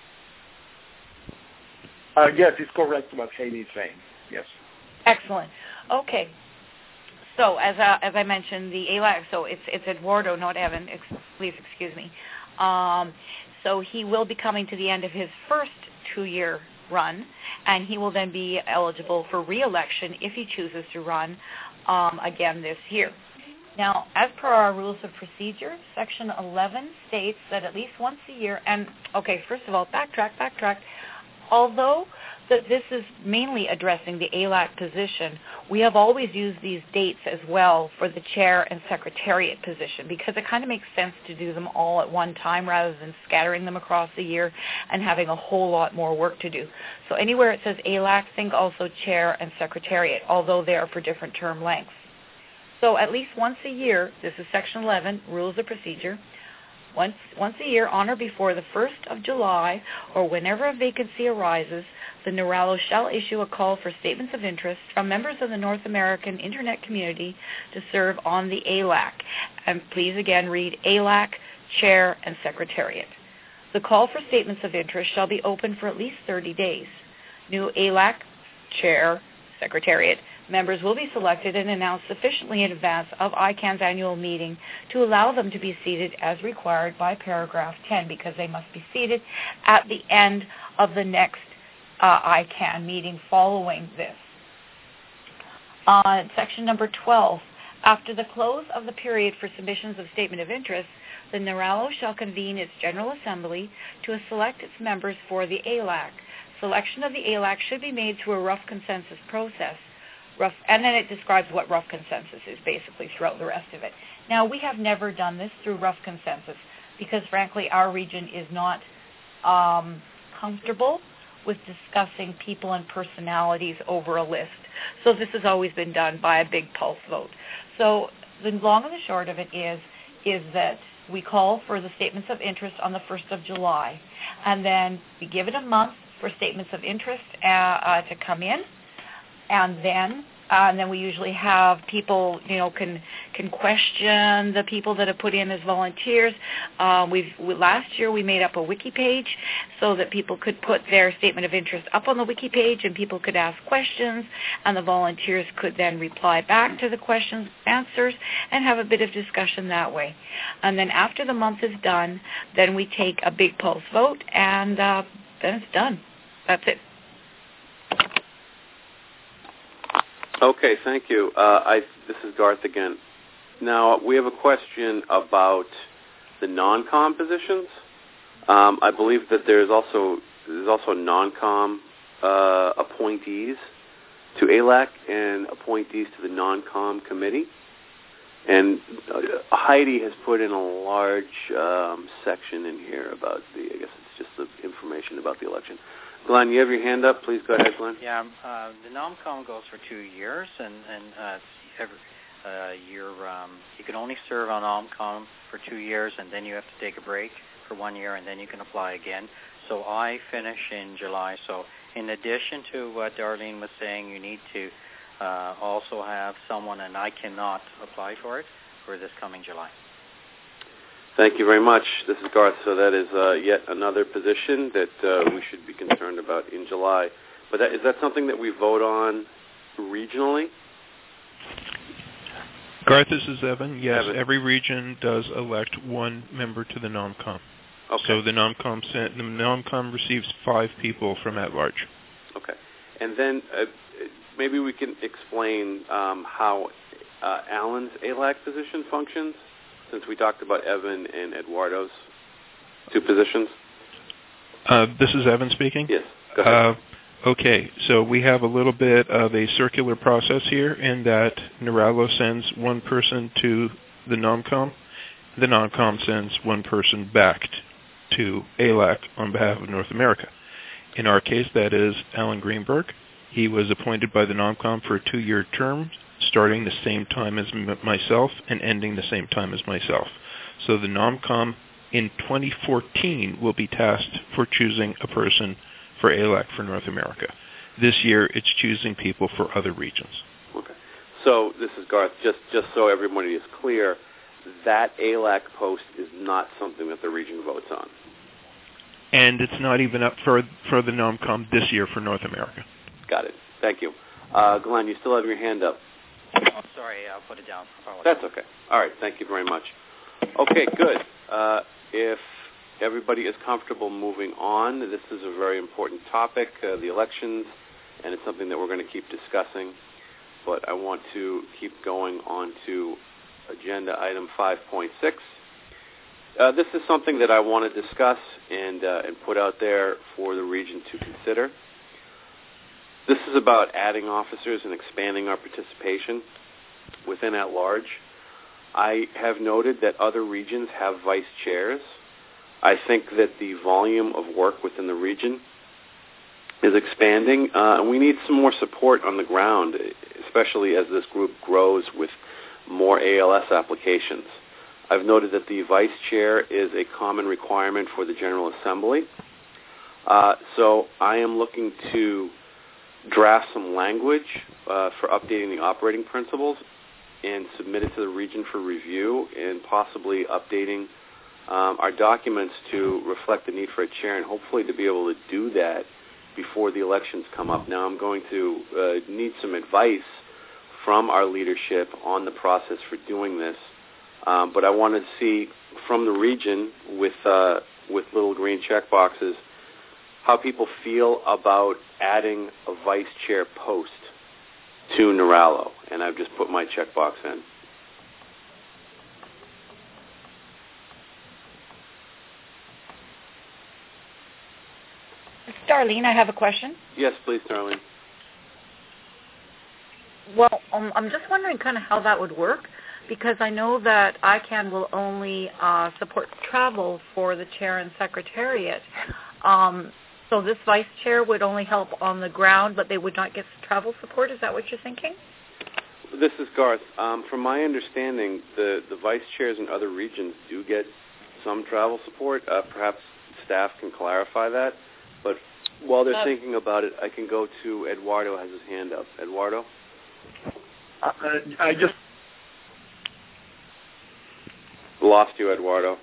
Yes, it's correct what Heidi is saying. Yes. Excellent. Okay. So as I mentioned, the ALAC. So it's Eduardo, not Evan. Please excuse me. So he will be coming to the end of his first 2-year run, and he will then be eligible for re-election if he chooses to run again this year. Now, as per our rules of procedure, Section 11 states that at least once a year, and okay, first of all, backtrack. Although that this is mainly addressing the ALAC position, we have always used these dates as well for the chair and secretariat position because it kind of makes sense to do them all at one time rather than scattering them across the year and having a whole lot more work to do. So anywhere it says ALAC, think also chair and secretariat, although they are for different term lengths. So at least once a year, this is Section 11, Rules of Procedure, once a year, on or before the 1st of July, or whenever a vacancy arises, the NORALO shall issue a call for statements of interest from members of the North American Internet community to serve on the ALAC. And please again read ALAC, Chair, and Secretariat. The call for statements of interest shall be open for at least 30 days. New ALAC, Chair, Secretariat members will be selected and announced sufficiently in advance of ICANN's annual meeting to allow them to be seated as required by paragraph 10 because they must be seated at the end of the next ICANN meeting following this. Section number 12. After the close of the period for submissions of statement of interest, the NORALO shall convene its General Assembly to select its members for the ALAC. Selection of the ALAC should be made through a rough consensus process. And then it describes what rough consensus is basically throughout the rest of it. Now, we have never done this through rough consensus because, frankly, our region is not comfortable with discussing people and personalities over a list. So this has always been done by a big pulse vote. So the long and the short of it is that we call for the statements of interest on the 1st of July, and then we give it a month for statements of interest to come in. And then And then we usually have people, can question the people that have put in as volunteers. Last year we made up a wiki page so that people could put their statement of interest up on the wiki page, and people could ask questions, and the volunteers could then reply back to the questions, answers, and have a bit of discussion that way. And then after the month is done, then we take a big pulse vote, and then it's done. That's it. Okay, thank you. This is Garth again. Now, we have a question about the non-com positions. I believe that there's also non-com appointees to ALAC and appointees to the non-com committee. And Heidi has put in a large section in here about I guess it's just the information about the election. Glenn, you have your hand up. Please go ahead, Glenn. Yeah, the NOMCOM goes for 2 years, and you can only serve on NOMCOM for 2 years, and then you have to take a break for 1 year, and then you can apply again. So I finish in July. So in addition to what Darlene was saying, you need to also have someone, and I cannot apply for it for this coming July. Thank you very much. This is Garth. So that is yet another position that we should be concerned about in July. But is that something that we vote on regionally? Garth, this is Evan. Yes, Evan. Every region does elect one member to the NOMCOM. Okay. So the NOMCOM receives 5 people from at-large. Okay. And then maybe we can explain how Alan's ALAC position functions, since we talked about Evan and Eduardo's 2 positions. This is Evan speaking? Yes, go ahead. Okay, so we have a little bit of a circular process here in that Naralo sends one person to the NOMCOM. The NOMCOM sends one person back to ALAC on behalf of North America. In our case, that is Alan Greenberg. He was appointed by the NOMCOM for a 2-year term, starting the same time as myself and ending the same time as myself. So the NOMCOM in 2014 will be tasked for choosing a person for ALAC for North America. This year, it's choosing people for other regions. Okay. So this is Garth. Just so everybody is clear, that ALAC post is not something that the region votes on. And it's not even up for the NOMCOM this year for North America. Got it. Thank you. Glenn, you still have your hand up. Oh, sorry, I'll put it down. That's okay. All right, thank you very much. Okay, good. If everybody is comfortable moving on, this is a very important topic, the elections, and it's something that we're going to keep discussing. But I want to keep going on to agenda item 5.6. This is something that I want to discuss and put out there for the region to consider. This is about adding officers and expanding our participation within at-large. I have noted that other regions have vice chairs. I think that the volume of work within the region is expanding. We need some more support on the ground, especially as this group grows with more ALS applications. I've noted that the vice chair is a common requirement for the General Assembly. So I am looking to draft some language for updating the operating principles and submit it to the region for review, and possibly updating our documents to reflect the need for a chair, and hopefully to be able to do that before the elections come up. Now I'm going to need some advice from our leadership on the process for doing this, but I want to see from the region with little green check boxes how people feel about adding a vice chair post to Naralo, and I've just put my checkbox in. Darlene, I have a question. Yes, please, Darlene. Well, I'm just wondering kind of how that would work, because I know that ICANN will only support travel for the chair and secretariat. So this vice chair would only help on the ground, but they would not get travel support? Is that what you're thinking? This is Garth. From my understanding, the vice chairs in other regions do get some travel support. Perhaps staff can clarify that. But while they're thinking about it, I can go to Eduardo, has his hand up. Eduardo? I just lost you, Eduardo.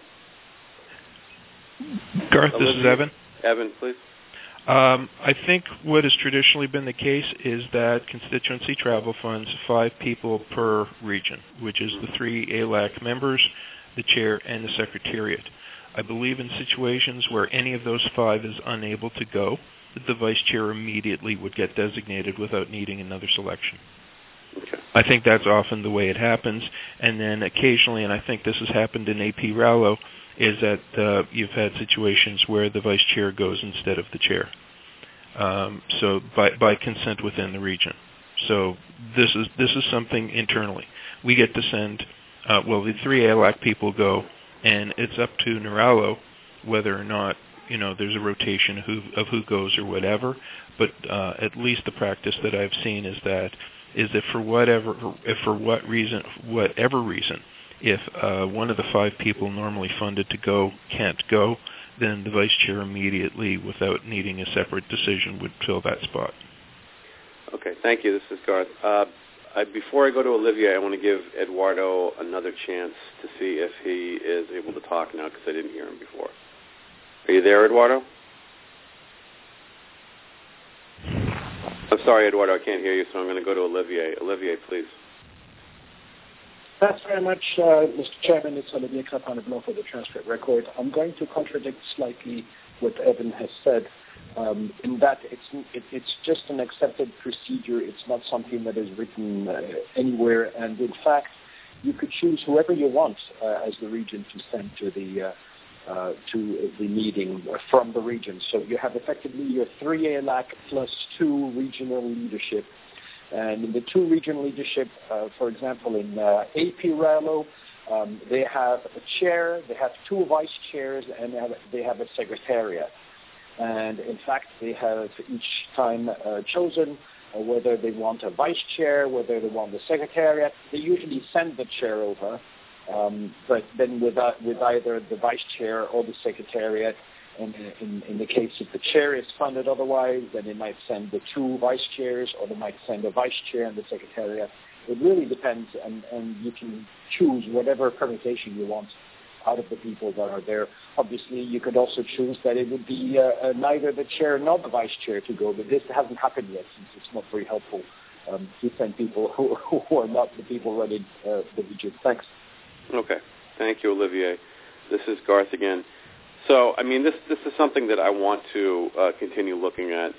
Garth, this is Evan. Evan, please. I think what has traditionally been the case is that constituency travel funds 5 people per region, which is the 3 ALAC members, the chair, and the secretariat. I believe in situations where any of those 5 is unable to go, that the vice chair immediately would get designated without needing another selection. Okay. I think that's often the way it happens, and then occasionally, and I think this has happened in AP Rallo, is that you've had situations where the vice chair goes instead of the chair. So by consent within the region. So this is something internally. We get to send, the 3 ALAC people go, and it's up to Niralo whether or not there's a rotation of who goes or whatever. But at least the practice that I've seen is that for whatever reason, if one of the 5 people normally funded to go can't go, then the vice chair immediately, without needing a separate decision, would fill that spot. Okay, thank you. This is Garth. Before I go to Olivier, I want to give Eduardo another chance to see if he is able to talk now, because I didn't hear him before. Are you there, Eduardo? I'm sorry, Eduardo, I can't hear you, so I'm going to go to Olivier. Olivier, please. Thanks very much, Mr. Chairman. It's Olivier Clapin-Blanc for the transcript record. I'm going to contradict slightly what Evan has said, in that it's just an accepted procedure. It's not something that is written anywhere, and in fact, you could choose whoever you want as the region to send to the meeting from the region. So you have effectively your 3 ALAC plus 2 regional leadership. And in the 2 regional leadership, for example, in AP Rallo, they have a chair, they have 2 vice chairs, and they have a secretariat. And in fact, they have each time chosen whether they want a vice chair, whether they want the secretariat. They usually send the chair over, but then with either the vice chair or the secretariat. And in the case if the chair is funded otherwise, then they might send the 2 vice chairs, or they might send a vice chair and the secretariat. It really depends, and you can choose whatever permutation you want out of the people that are there. Obviously, you could also choose that it would be neither the chair nor the vice chair to go, but this hasn't happened yet, since it's not very helpful to send people who are not the people running the region. Thanks. Okay. Thank you, Olivier. This is Garth again. So, I mean, this is something that I want to continue looking at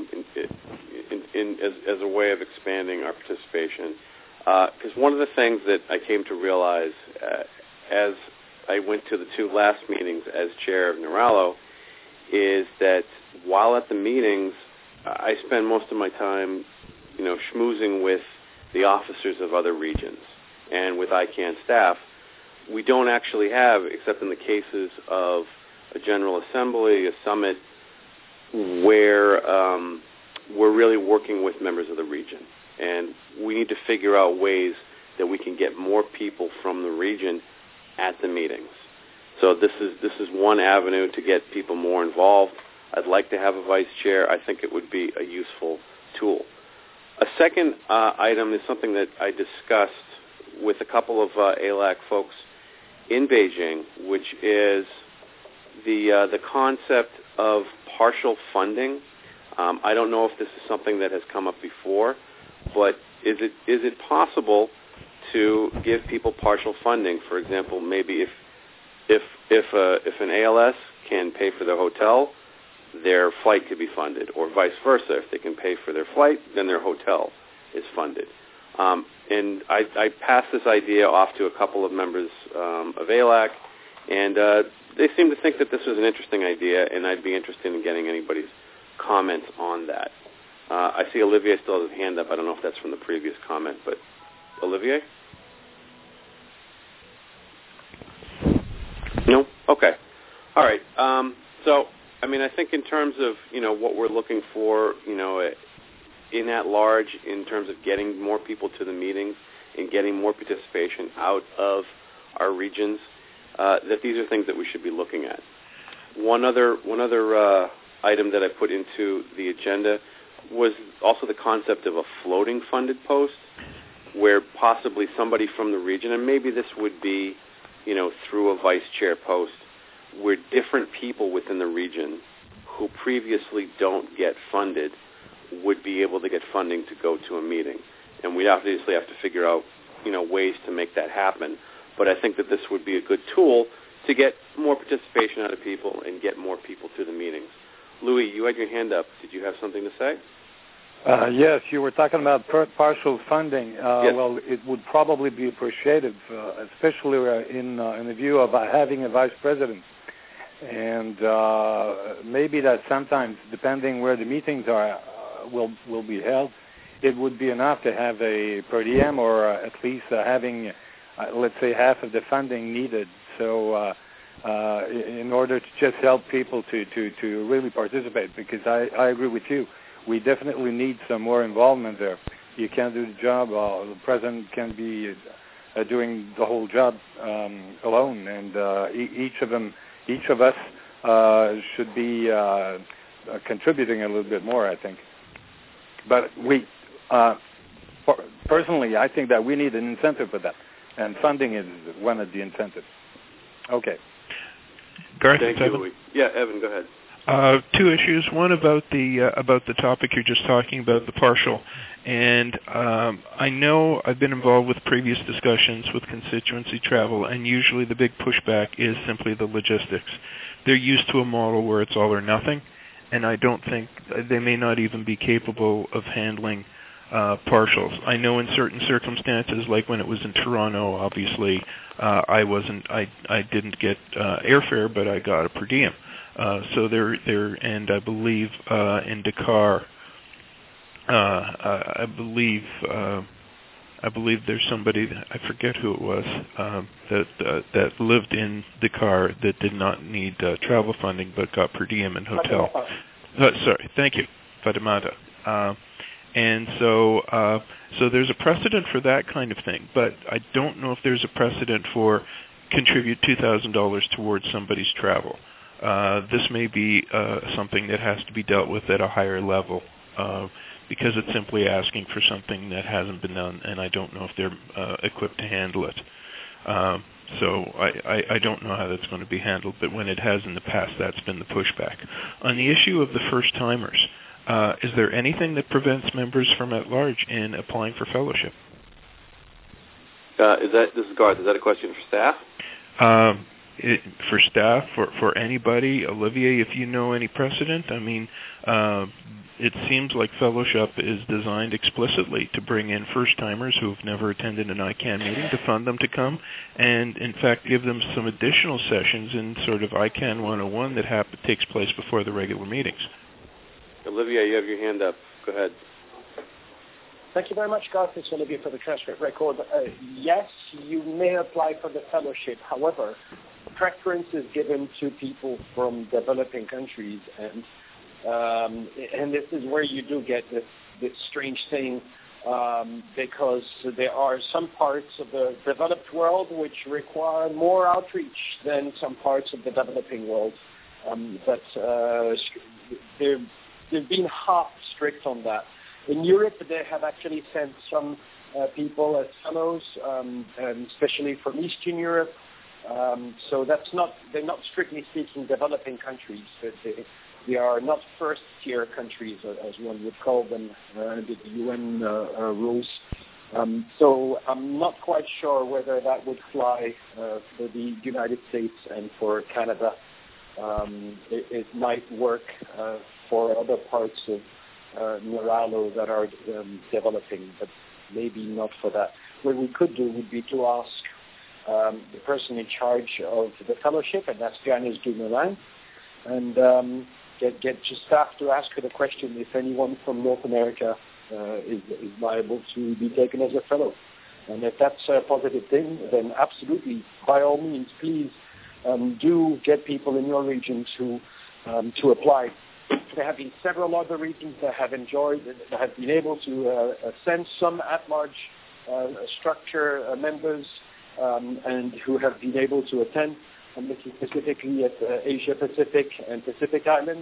as a way of expanding our participation. Because one of the things that I came to realize as I went to the 2 last meetings as chair of Niralo is that while at the meetings, I spend most of my time, schmoozing with the officers of other regions and with ICANN staff. We don't actually have, except in the cases of a General Assembly, a summit, where we're really working with members of the region. And we need to figure out ways that we can get more people from the region at the meetings. So this is one avenue to get people more involved. I'd like to have a vice chair. I think it would be a useful tool. A second item is something that I discussed with a couple of ALAC folks in Beijing, which is the concept of partial funding. I don't know if this is something that has come up before, but is it possible to give people partial funding? For example, maybe if an ALS can pay for their hotel, their flight could be funded, or vice versa. If they can pay for their flight, then their hotel is funded. And I passed this idea off to a couple of members of ALAC, and they seem to think that this was an interesting idea, and I'd be interested in getting anybody's comments on that. I see Olivier still has his hand up. I don't know if that's from the previous comment, but Olivier? No? Okay. All right. So, I mean, I think in terms of, what we're looking for, in at large, in terms of getting more people to the meetings and getting more participation out of our regions, that these are things that we should be looking at. One other item that I put into the agenda was also the concept of a floating funded post, where possibly somebody from the region, and maybe this would be, through a vice chair post, where different people within the region who previously don't get funded would be able to get funding to go to a meeting. And we obviously have to figure out, ways to make that happen. But I think that this would be a good tool to get more participation out of people and get more people to the meetings. Louis, you had your hand up. Did you have something to say? Yes, you were talking about partial funding. Yes. Well, it would probably be appreciated, especially in the view of having a vice president. And maybe that sometimes, depending where the meetings are, will be held, it would be enough to have a per diem or at least having, let's say, half of the funding needed. So in order to just help people to really participate, because I agree with you. We definitely need some more involvement there. You can't do the job. The president can be doing the whole job alone, and each of us should be contributing a little bit more, I think. But personally, I think that we need an incentive for that, and funding is one of the incentives. Okay. Garth, thank you, Louis. Yeah, Evan, go ahead. Two issues. One about the topic you're just talking about, the partial. And I know I've been involved with previous discussions with constituency travel, and usually the big pushback is simply the logistics. They're used to a model where it's all or nothing, and I don't think they may not even be capable of handling partials. I know in certain circumstances, like when it was in Toronto, obviously I didn't get airfare, but I got a per diem. So there, and I believe in Dakar, I believe there's somebody, I forget who it was, that lived in Dakar that did not need travel funding but got per diem and hotel. Sorry, thank you, Fatimata. And so there's a precedent for that kind of thing, but I don't know if there's a precedent for contribute $2,000 towards somebody's travel. This may be something that has to be dealt with at a higher level because it's simply asking for something that hasn't been done, and I don't know if they're equipped to handle it. So I don't know how that's going to be handled, but when it has in the past, that's been the pushback. On the issue of the first-timers, is there anything that prevents members from at large in applying for fellowship? This is Garth. Is that a question for staff? For staff, for anybody, Olivier, if you know any precedent, I mean, it seems like fellowship is designed explicitly to bring in first-timers who have never attended an ICANN meeting, to fund them to come, and in fact give them some additional sessions in sort of ICANN 101 that takes place before the regular meetings. Olivier, you have your hand up. Go ahead. Thank you very much, Garth. It's Olivier for the transcript record. Yes, you may apply for the fellowship. However, preference is given to people from developing countries, and this is where you do get this strange thing, because there are some parts of the developed world which require more outreach than some parts of the developing world. But they've been half strict on that. In Europe, they have actually sent some people as fellows, and especially from Eastern Europe. So they're not strictly speaking developing countries. They are not first-tier countries, as one would call them, under the UN rules. So I'm not quite sure whether that would fly for the United States and for Canada. It might work for other parts of Niralo that are developing, but maybe not for that. What we could do would be to ask the person in charge of the fellowship, and that's Johannes Dumoulin, and get just staff to ask her the question if anyone from North America is liable to be taken as a fellow. And if that's a positive thing, then absolutely, by all means, please do get people in your regions to apply. There have been several other regions that have been able to send some at-large structure members and who have been able to attend. I'm looking specifically at Asia Pacific and Pacific Islands.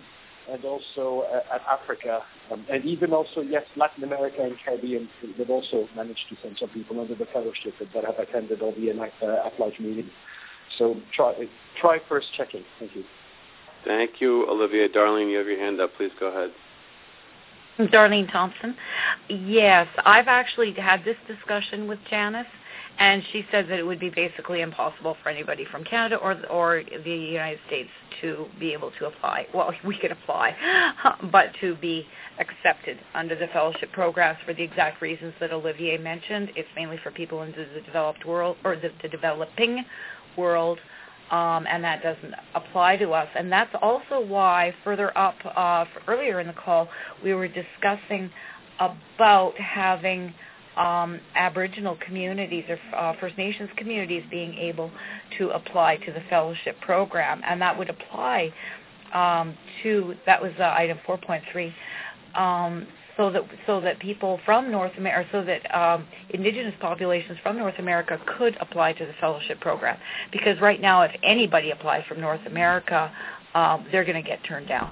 and also at Africa, and even also, yes, Latin America and Caribbean. They've also managed to send some people under the fellowship that have attended all the at-large meetings. So try first checking. Thank you. Thank you, Olivia. Darlene, you have your hand up. Please go ahead. Darlene Thompson. Yes, I've actually had this discussion with Janice, and she said that it would be basically impossible for anybody from Canada or the United States to be able to apply. Well, we could apply, but to be accepted under the fellowship programs for the exact reasons that Olivier mentioned. It's mainly for people in the developed world or the developing world, and that doesn't apply to us. And that's also why further up, earlier in the call, we were discussing about having Aboriginal communities or First Nations communities being able to apply to the fellowship program, and that would apply to, that was item 4.3, so that people from North America, so that Indigenous populations from North America could apply to the fellowship program. Because right now, if anybody applies from North America, they're going to get turned down.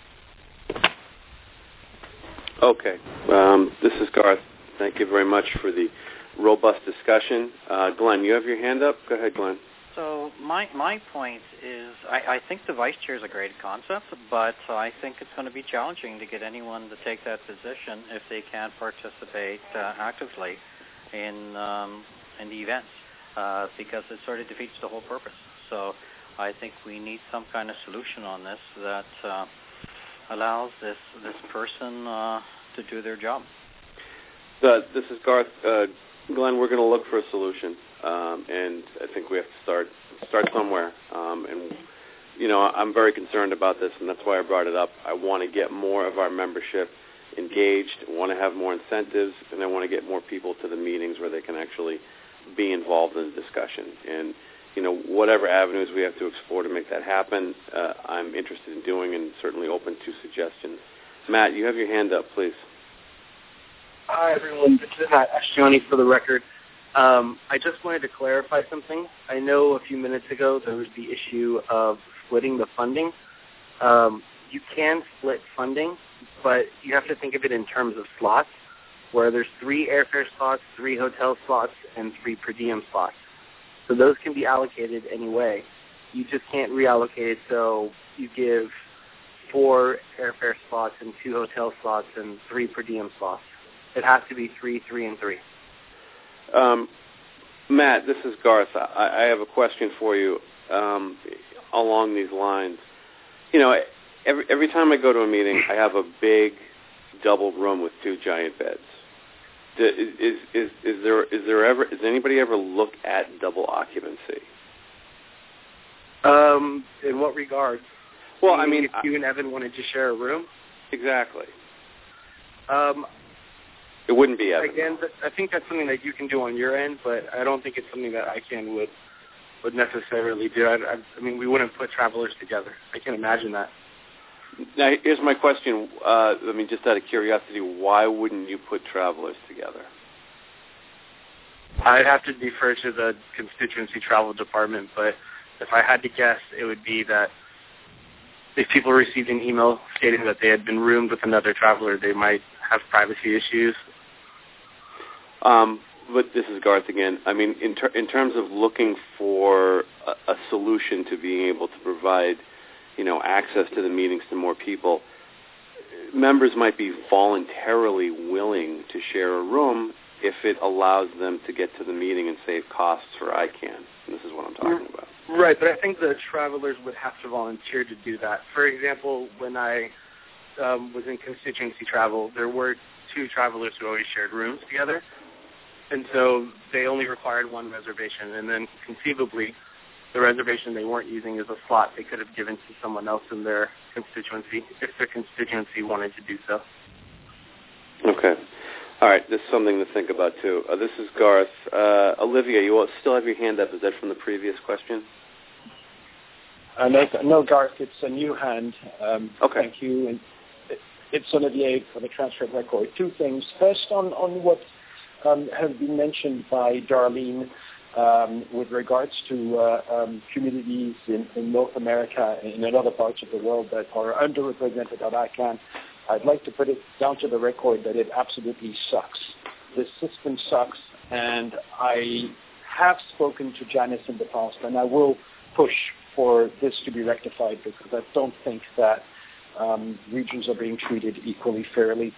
Okay. This is Garth. Thank you very much for the robust discussion. Glenn, you have your hand up? Go ahead, Glenn. So my point is I think the vice chair is a great concept, but I think it's going to be challenging to get anyone to take that position if they can't participate actively in the events, because it sort of defeats the whole purpose. So I think we need some kind of solution on this that allows this person to do their job. This is Garth. Glenn, we're going to look for a solution, and I think we have to start somewhere. And, you know, I'm very concerned about this, and that's why I brought it up. I want to get more of our membership engaged, I want to have more incentives, and I want to get more people to the meetings where they can actually be involved in the discussion. And, you know, whatever avenues we have to explore to make that happen, I'm interested in doing and certainly open to suggestions. Matt, you have your hand up, please. Hi, everyone. This is Matt Ascioni for the record. I just wanted to clarify something. I know a few minutes ago there was the issue of splitting the funding. You can split funding, but you have to think of it in terms of slots, where there's 3 airfare slots, 3 hotel slots, and 3 per diem slots. So those can be allocated any way. You just can't reallocate it, so you give 4 airfare slots and 2 hotel slots and 3 per diem slots. It has to be 3, 3, and 3. Matt, this is Garth. I have a question for you along these lines. You know, every time I go to a meeting, I have a big double room with 2 giant beds. Is anybody ever look at double occupancy? In what regards? Well, I mean, if you and Evan wanted to share a room? Exactly. It wouldn't be Evan. Again, I think that's something that you can do on your end, but I don't think it's something that ICANN would necessarily do. I mean, we wouldn't put travelers together. I can imagine that. Now, here's my question. I mean, just out of curiosity, why wouldn't you put travelers together? I'd have to defer to the constituency travel department, but if I had to guess, it would be that if people received an email stating that they had been roomed with another traveler, they might have privacy issues. But this is Garth again. I mean, in terms of looking for a solution to being able to provide, you know, access to the meetings to more people, members might be voluntarily willing to share a room if it allows them to get to the meeting and save costs for ICANN. And this is what I'm talking about. Right, but I think the travelers would have to volunteer to do that. For example, when I was in constituency travel, there were 2 travelers who always shared rooms together, and so they only required 1 reservation, and then conceivably the reservation they weren't using as a slot they could have given to someone else in their constituency if their constituency wanted to do so. Okay. All right, this is something to think about, too. This is Garth. Olivia, you still have your hand up. Is that from the previous question? No, Garth, it's a new hand. Okay. Thank you. And it's Olivier for the transcript record. 2 things. First, on what has been mentioned by Darlene, with regards to communities in North America and in other parts of the world that are underrepresented at ICANN, I'd like to put it down to the record that it absolutely sucks. The system sucks, and I have spoken to Janice in the past, and I will push for this to be rectified because I don't think that regions are being treated equally fairly.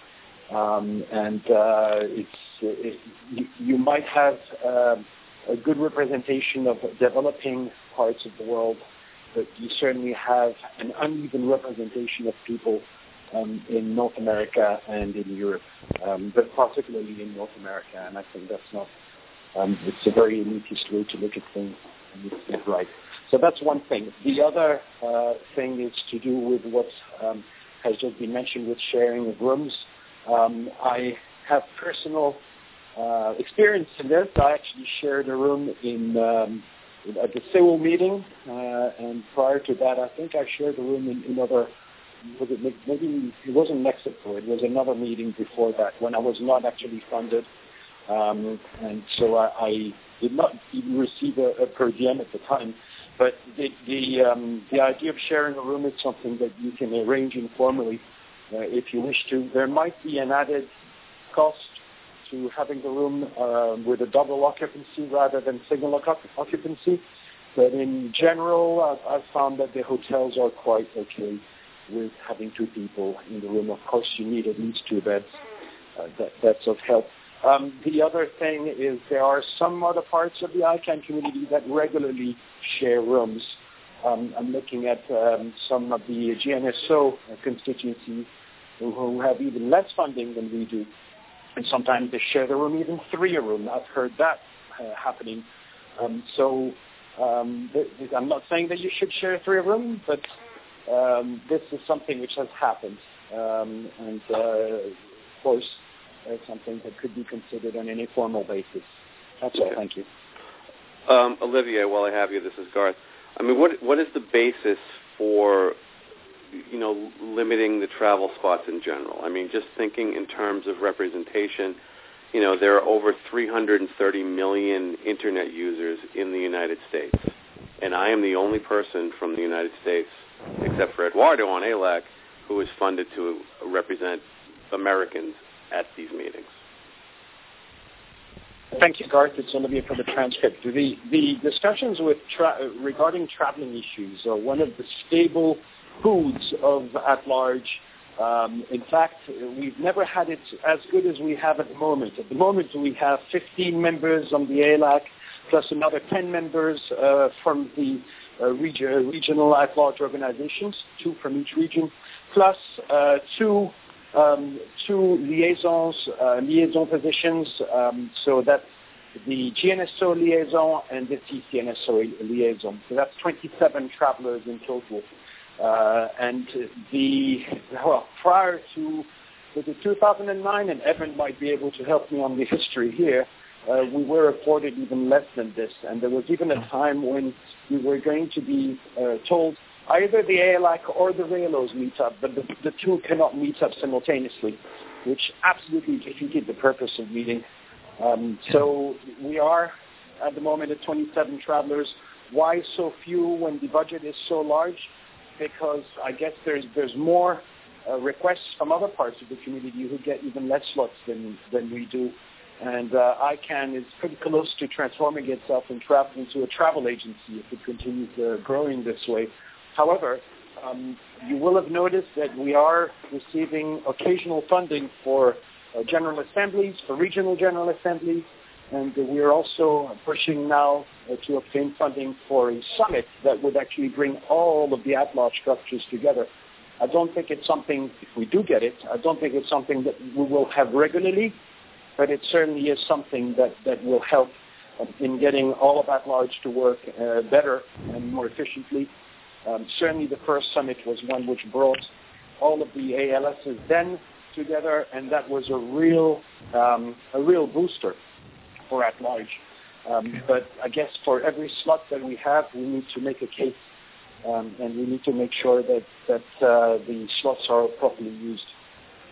You might have a good representation of developing parts of the world, but you certainly have an uneven representation of people in North America and in Europe, but particularly in North America, and I think that's not, it's a very elitist way to look at things, and it's not right. So that's one thing. The other thing is to do with what has just been mentioned with sharing of rooms. I have personal experience in this. I actually shared a room at the Seoul meeting, and prior to that, I think I shared a room in other. Maybe it wasn't Mexico. It was another meeting before that when I was not actually funded, and so I did not even receive a per diem at the time. But the idea of sharing a room is something that you can arrange informally if you wish to. There might be an added cost to having the room with a double occupancy rather than single occupancy. But in general, I've found that the hotels are quite okay with having two people in the room. Of course, you need at least two beds. That's of help. The other thing is there are some other parts of the ICANN community that regularly share rooms. I'm looking at some of the GNSO constituencies who have even less funding than we do. And sometimes they share the room, even 3 a room. I've heard that happening. I'm not saying that you should share 3 a room, but this is something which has happened. And of course, it's something that could be considered on an informal basis. That's all. Thank you. Olivier, while I have you, this is Garth. I mean, what is the basis for, limiting the travel spots in general? I mean, just thinking in terms of representation, there are over 330 million Internet users in the United States. And I am the only person from the United States, except for Eduardo on ALAC, who is funded to represent Americans at these meetings. Thank you, Garth. It's Olivier for the transcript. The discussions regarding traveling issues are one of the stable foods of at large. In fact, we've never had it as good as we have at the moment. At the moment, we have 15 members on the ALAC, plus another 10 members from the regional at-large organizations, 2 from each region, plus 2 liaison positions, so that's the GNSO liaison and the CCNSO liaison. So that's 27 travelers in total. Prior to 2009, and Evan might be able to help me on the history here, we were reported even less than this. And there was even a time when we were going to be told either the ALAC or the RAILOs meet up, but the two cannot meet up simultaneously, which absolutely defeated the purpose of meeting. So we are at the moment at 27 travelers. Why so few when the budget is so large? Because I guess there's more requests from other parts of the community who get even less slots than we do. And ICANN is pretty close to transforming itself into a travel agency if it continues growing this way. However, you will have noticed that we are receiving occasional funding for general assemblies, for regional general assemblies, and we are also pushing now to obtain funding for a summit that would actually bring all of the at-large structures together. I don't think it's something, if we do get it, I don't think it's something that we will have regularly, but it certainly is something that will help in getting all of at-large to work better and more efficiently. Certainly the first summit was one which brought all of the ALSs then together, and that was a real booster for at-large. But I guess for every slot that we have, we need to make a case, and we need to make sure that the slots are properly used.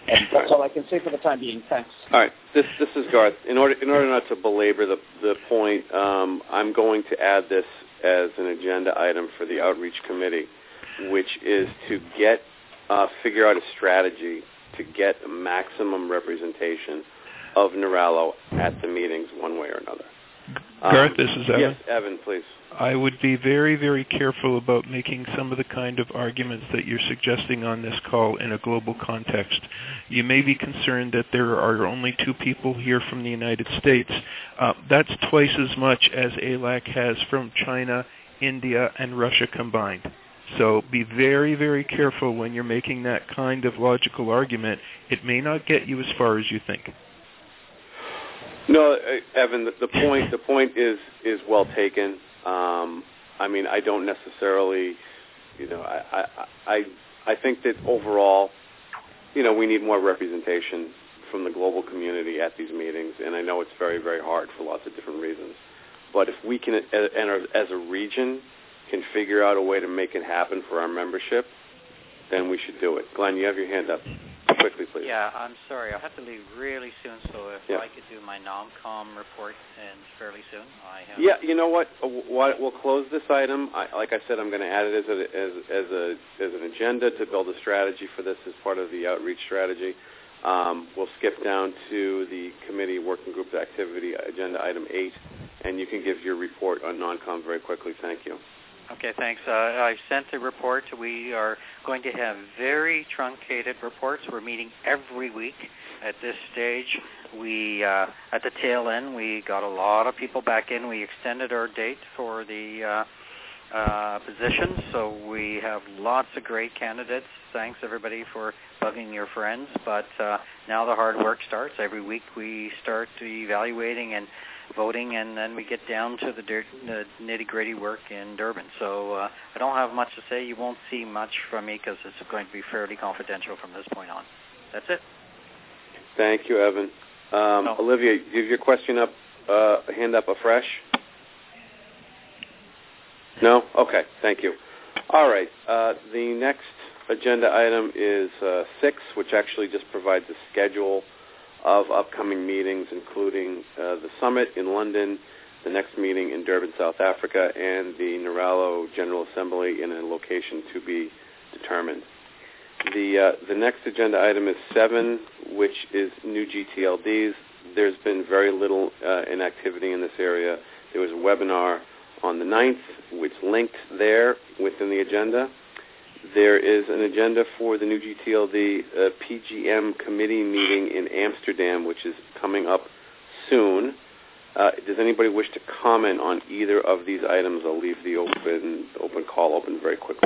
That's all I can say for the time being. Thanks. All right. This is Garth. In order not to belabor the point, I'm going to add this as an agenda item for the outreach committee, which is to figure out a strategy to get maximum representation of Niralo at the meetings one way or another. Garth, this is Evan. Yes, Evan, please. I would be very, very careful about making some of the kind of arguments that you're suggesting on this call in a global context. You may be concerned that there are only 2 people here from the United States. That's twice as much as ALAC has from China, India, and Russia combined. So be very, very careful when you're making that kind of logical argument. It may not get you as far as you think. No, Evan, the point is well taken. I mean, I don't necessarily, I think that overall, we need more representation from the global community at these meetings, and I know it's very, very hard for lots of different reasons. But if we can, as a region, can figure out a way to make it happen for our membership, then we should do it. Glenn, you have your hand up. Quickly, please. Yeah, I'm sorry. I'll have to leave really soon, so if I could do my NOMCOM report fairly soon. Yeah, you know what? We'll close this item. Like I said, I'm going to add it as an agenda to build a strategy for this as part of the outreach strategy. We'll skip down to the committee working group activity agenda item 8, and you can give your report on NOMCOM very quickly. Thank you. Okay, thanks. I've sent the report. We are going to have very truncated reports. We're meeting every week at this stage. We, at the tail end, we got a lot of people back in. We extended our date for the positions, so we have lots of great candidates. Thanks, everybody, for bugging your friends. But now the hard work starts. Every week we start evaluating and voting, and then we get down to the nitty-gritty work in Durban. So I don't have much to say. You won't see much from me because it's going to be fairly confidential from this point on. That's it. Thank you, Evan. Olivia, give your question up, hand up afresh. No? Okay, thank you. All right, the next agenda item is 6, which actually just provides a schedule of upcoming meetings, including the summit in London, the next meeting in Durban, South Africa, and the Niralo General Assembly in a location to be determined. The next agenda item is 7, which is new GTLDs. There's been very little inactivity in this area. There was a webinar on the 9th, which linked there within the agenda. There is an agenda for the new GTLD PGM committee meeting in Amsterdam, which is coming up soon. Does anybody wish to comment on either of these items? I'll leave the open call open very quickly.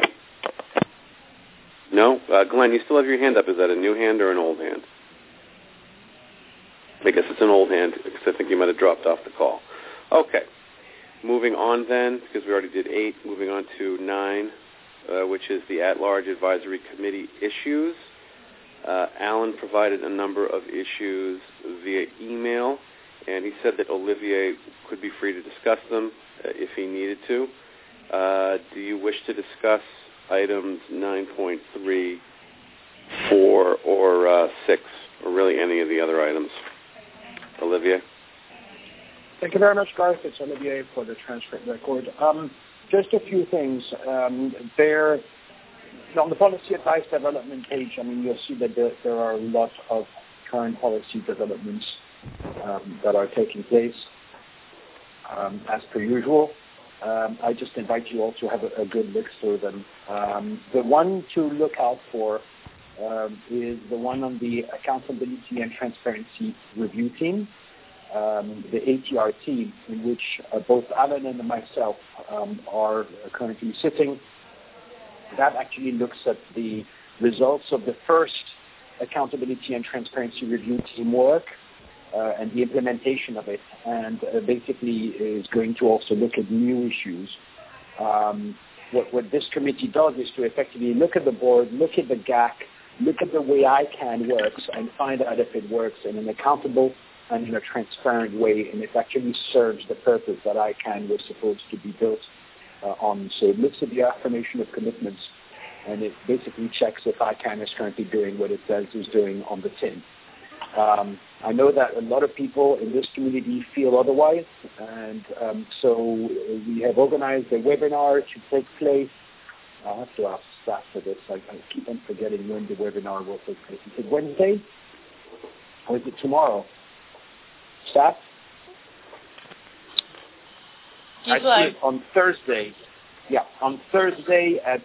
No? Glenn, you still have your hand up. Is that a new hand or an old hand? I guess it's an old hand because I think you might have dropped off the call. Okay. Moving on then, because we already did 8, moving on to 9. Which is the at-large advisory committee issues. Alan provided a number of issues via email, and he said that Olivier could be free to discuss them if he needed to. Do you wish to discuss items 9.3, 4, or 6, or really any of the other items? Olivier? Thank you very much, Garth. It's Olivier for the transcript record. Just a few things. On the policy advice development page, you'll see that there are a lot of current policy developments that are taking place, as per usual. I just invite you all to have a good look through them. The one to look out for is the one on the Accountability and Transparency Review Team. The ATR team, in which both Alan and myself are currently sitting. That actually looks at the results of the first Accountability and Transparency Review Team work and the implementation of it, and basically is going to also look at new issues. What this committee does is to effectively look at the board, look at the GAC, look at the way ICANN works, and find out if it works in an accountable and in a transparent way, and it actually serves the purpose that ICANN was supposed to be built on. So it looks at the affirmation of commitments and it basically checks if ICANN is currently doing what it says it's doing on the tin. I know that a lot of people in this community feel otherwise, and so we have organized a webinar to take place. I'll have to ask staff for this. I keep on forgetting when the webinar will take place. Is it Wednesday? Or is it tomorrow? Staff? I see it on Thursday. Yeah, on Thursday at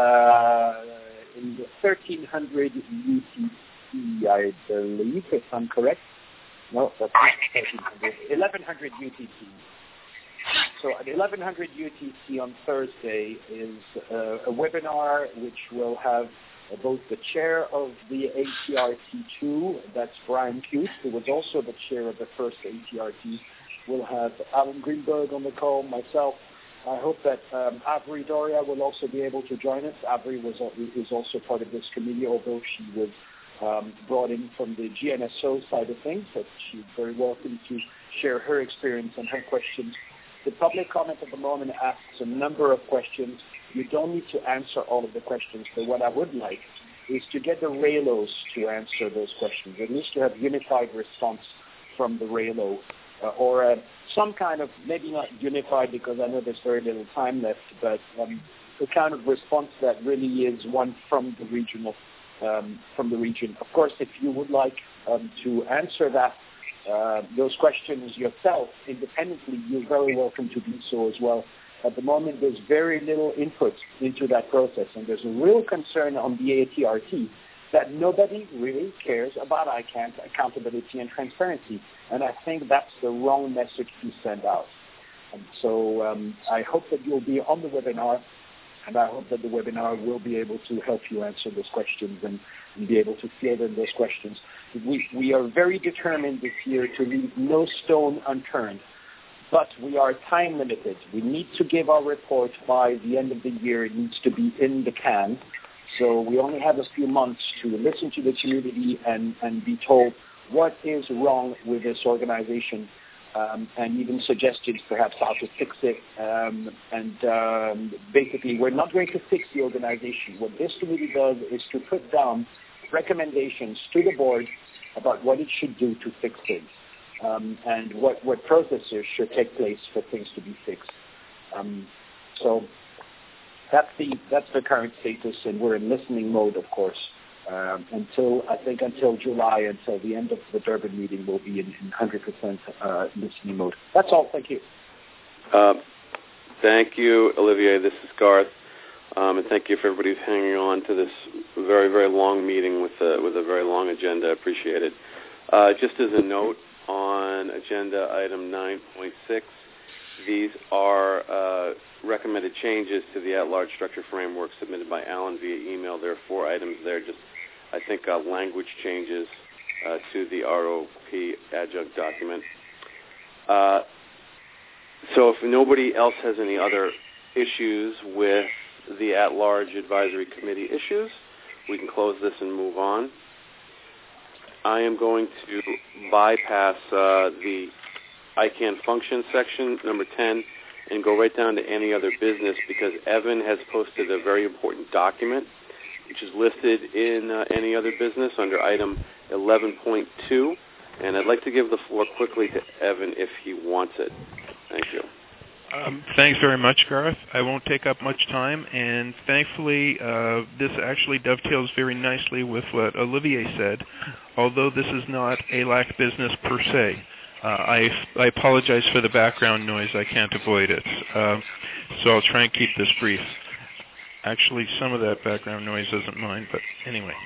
1300 UTC, I believe, if I'm correct. No, that's 1100 UTC. So at 1100 UTC on Thursday is a webinar which will have both the chair of the ATRT2, that's Brian Cute, who was also the chair of the first ATRT. We'll have Alan Greenberg on the call, myself. I hope that Avery Doria will also be able to join us. Avery is also part of this committee, although she was brought in from the GNSO side of things, but she's very welcome to share her experience and her questions. The public comment at the moment asks a number of questions. You don't need to answer all of the questions, but what I would like is to get the RAILOs to answer those questions, at least to have unified response from the RAILO, or some kind of, maybe not unified because I know there's very little time left, but a kind of response that really is one from the region. Of course, if you would like to answer those questions yourself independently, you're very welcome to do so as well. At the moment, there's very little input into that process, and there's a real concern on the ATRT that nobody really cares about ICANN's accountability and transparency, and I think that's the wrong message to send out. So I hope that you'll be on the webinar, and I hope that the webinar will be able to help you answer those questions and be able to field in those questions. We are very determined this year to leave no stone unturned, but we are time limited. We need to give our report by the end of the year. It needs to be in the can. So we only have a few months to listen to the community and be told what is wrong with this organization, and even suggested perhaps how to fix it. Basically, we're not going to fix the organization. What this committee does is to put down recommendations to the board about what it should do to fix things, and what processes should take place for things to be fixed. So that's the current status, and we're in listening mode, of course, until July, until the end of the Durban meeting, we'll be in 100% listening mode. That's all. Thank you. Thank you, Olivier. This is Garth, and thank you for everybody who's hanging on to this very, very long meeting with a very long agenda. I appreciate it. Just as a note on agenda item 9.6, these are recommended changes to the at-large structure framework submitted by Alan via email. There are 4 items there, just, I think, language changes to the ROP adjunct document. So if nobody else has any other issues with the at-large advisory committee issues, we can close this and move on. I am going to bypass the ICANN function section, number 10, and go right down to any other business, because Evan has posted a very important document, which is listed in any other business under item 11.2, and I'd like to give the floor quickly to Evan if he wants it. Thank you. Thanks very much, Garth. I won't take up much time, and thankfully this actually dovetails very nicely with what Olivier said, although this is not a LAC business per se. I apologize for the background noise. I can't avoid it. So I'll try and keep this brief. Actually, some of that background noise isn't mine, but anyway.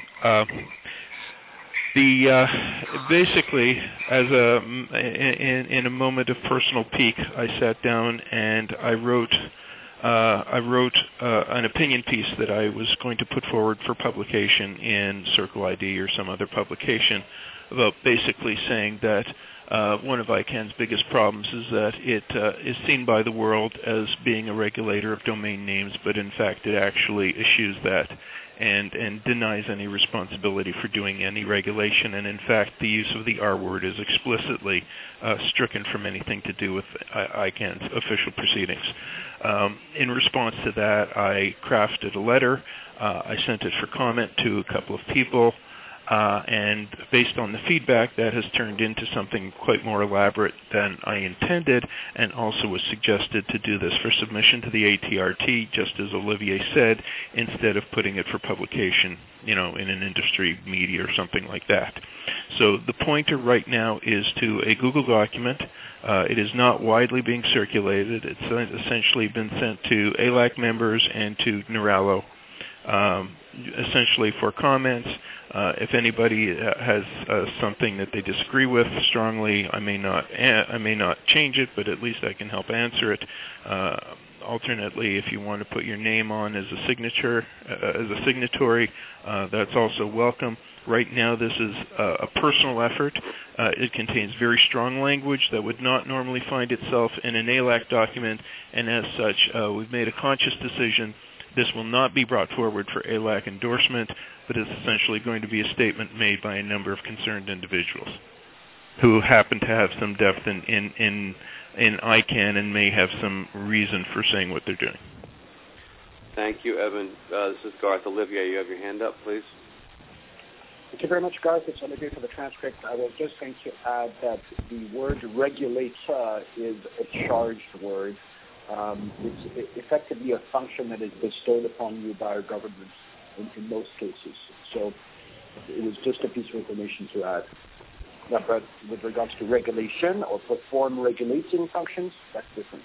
Basically, in a moment of personal pique, I sat down and I wrote an opinion piece that I was going to put forward for publication in Circle ID or some other publication, about basically saying that one of ICANN's biggest problems is that it is seen by the world as being a regulator of domain names, but in fact it actually eschews that. and denies any responsibility for doing any regulation. And in fact, the use of the R word is explicitly stricken from anything to do with ICANN's official proceedings. In response to that, I crafted a letter. I sent it for comment to a couple of people. And based on the feedback, that has turned into something quite more elaborate than I intended, and also was suggested to do this for submission to the ATRT, just as Olivier said, instead of putting it for publication, in an industry media or something like that. So the pointer right now is to a Google document. It is not widely being circulated. It's essentially been sent to ALAC members and to Neralo, essentially for comments. If anybody has something that they disagree with strongly, I may not change it, but at least I can help answer it. Alternately, if you want to put your name on as a signature, as a signatory, that's also welcome. Right now, this is a personal effort. It contains very strong language that would not normally find itself in an ALAC document, and as such, we've made a conscious decision. This will not be brought forward for ALAC endorsement, but is essentially going to be a statement made by a number of concerned individuals who happen to have some depth in ICANN and may have some reason for saying what they're doing. Thank you, Evan. This is Garth. Olivier, you have your hand up, please. Thank you very much, Garth. It's Olivier for the transcript. I was just going to add that the word regulate is a charged word. It's effectively a function that is bestowed upon you by our government in most cases. So it was just a piece of information to add. Yeah, but with regards to regulation or perform regulating functions, that's different.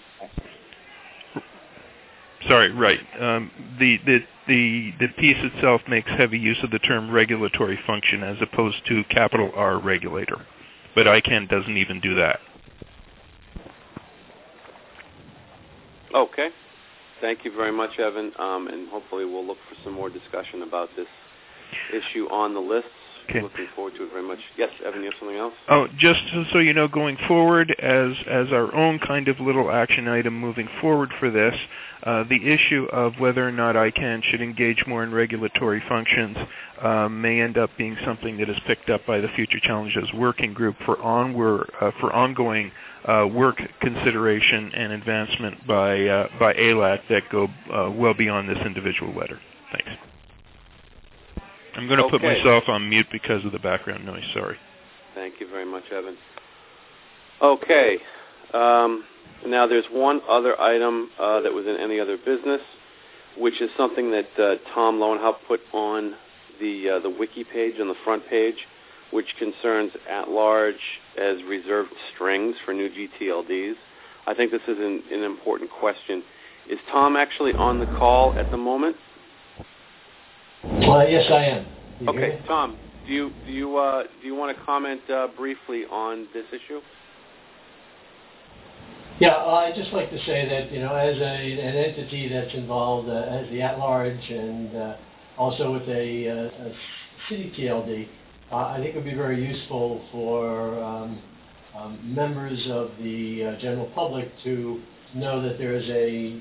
Sorry, right. The piece itself makes heavy use of the term regulatory function as opposed to capital R regulator, but ICANN doesn't even do that. Okay. Thank you very much, Evan, and hopefully we'll look for some more discussion about this issue on the lists. Okay. Looking forward to it very much. Yes, Evan, you have something else? Oh, just so you know, going forward, as our own kind of little action item moving forward for this, the issue of whether or not ICANN should engage more in regulatory functions may end up being something that is picked up by the Future Challenges Working Group for ongoing work consideration and advancement by ALAC that go well beyond this individual letter. Thanks. I'm going to put myself on mute because of the background noise. Sorry. Thank you very much, Evan. Okay. Now there's one other item that was in any other business, which is something that Tom Lowenhaupt put on the wiki page, on the front page, which concerns at-large as reserved strings for new GTLDs. I think this is an important question. Is Tom actually on the call at the moment? Yes, I am. Okay, Tom, do you want to comment briefly on this issue? Yeah, I'd just like to say that as an entity that's involved as the at-large and also with a city TLD, I think it would be very useful for members of the general public to know that there is a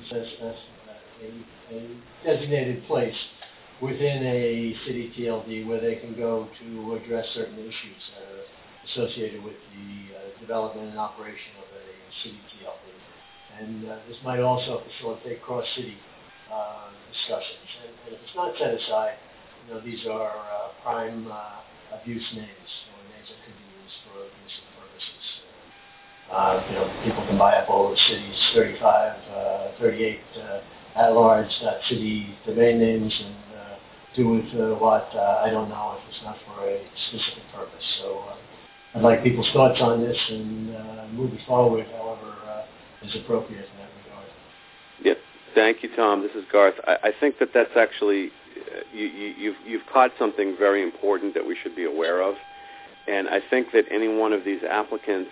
designated place within a city TLD where they can go to address certain issues that are associated with the development and operation of a city TLD. And this might also facilitate cross-city discussions. And if it's not set aside, these are prime abuse names, names that could be used for abusive purposes. People can buy up all the city's 38 at-large city domain names and do with what, I don't know, if it's not for a specific purpose. So I'd like people's thoughts on this and moving forward, however is appropriate in that regard. Yep. Thank you, Tom. This is Garth. I think that's actually, you've caught something very important that we should be aware of. And I think that any one of these applicants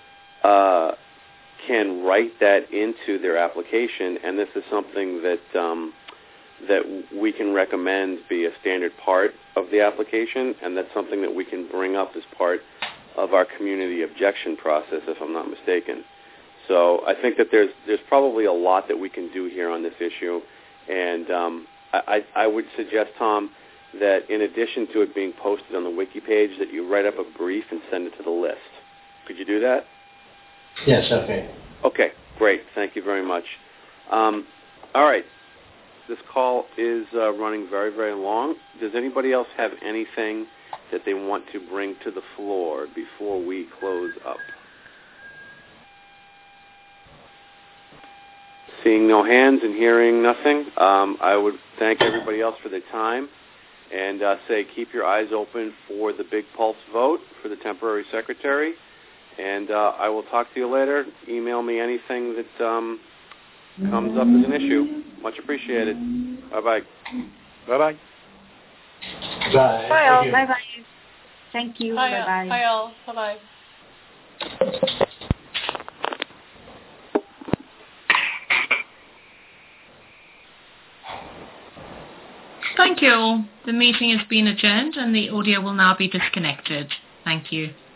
can write that into their application, and this is something that that we can recommend be a standard part of the application, and that's something that we can bring up as part of our community objection process, if I'm not mistaken. So I think that there's probably a lot that we can do here on this issue, and I would suggest, Tom, that in addition to it being posted on the wiki page, that you write up a brief and send it to the list. Could you do that? Yes, okay. Okay, great. Thank you very much. All right. This call is running very, very long. Does anybody else have anything that they want to bring to the floor before we close up? Seeing no hands and hearing nothing, I would thank everybody else for their time and say keep your eyes open for the Big Pulse vote for the temporary secretary. And I will talk to you later. Email me anything that comes up as an issue. Much appreciated. Bye-bye. Bye-bye. Bye. Bye all. Bye-bye. Thank you. Bye-bye. Bye all. Bye-bye. Thank you all. The meeting has been adjourned and the audio will now be disconnected. Thank you.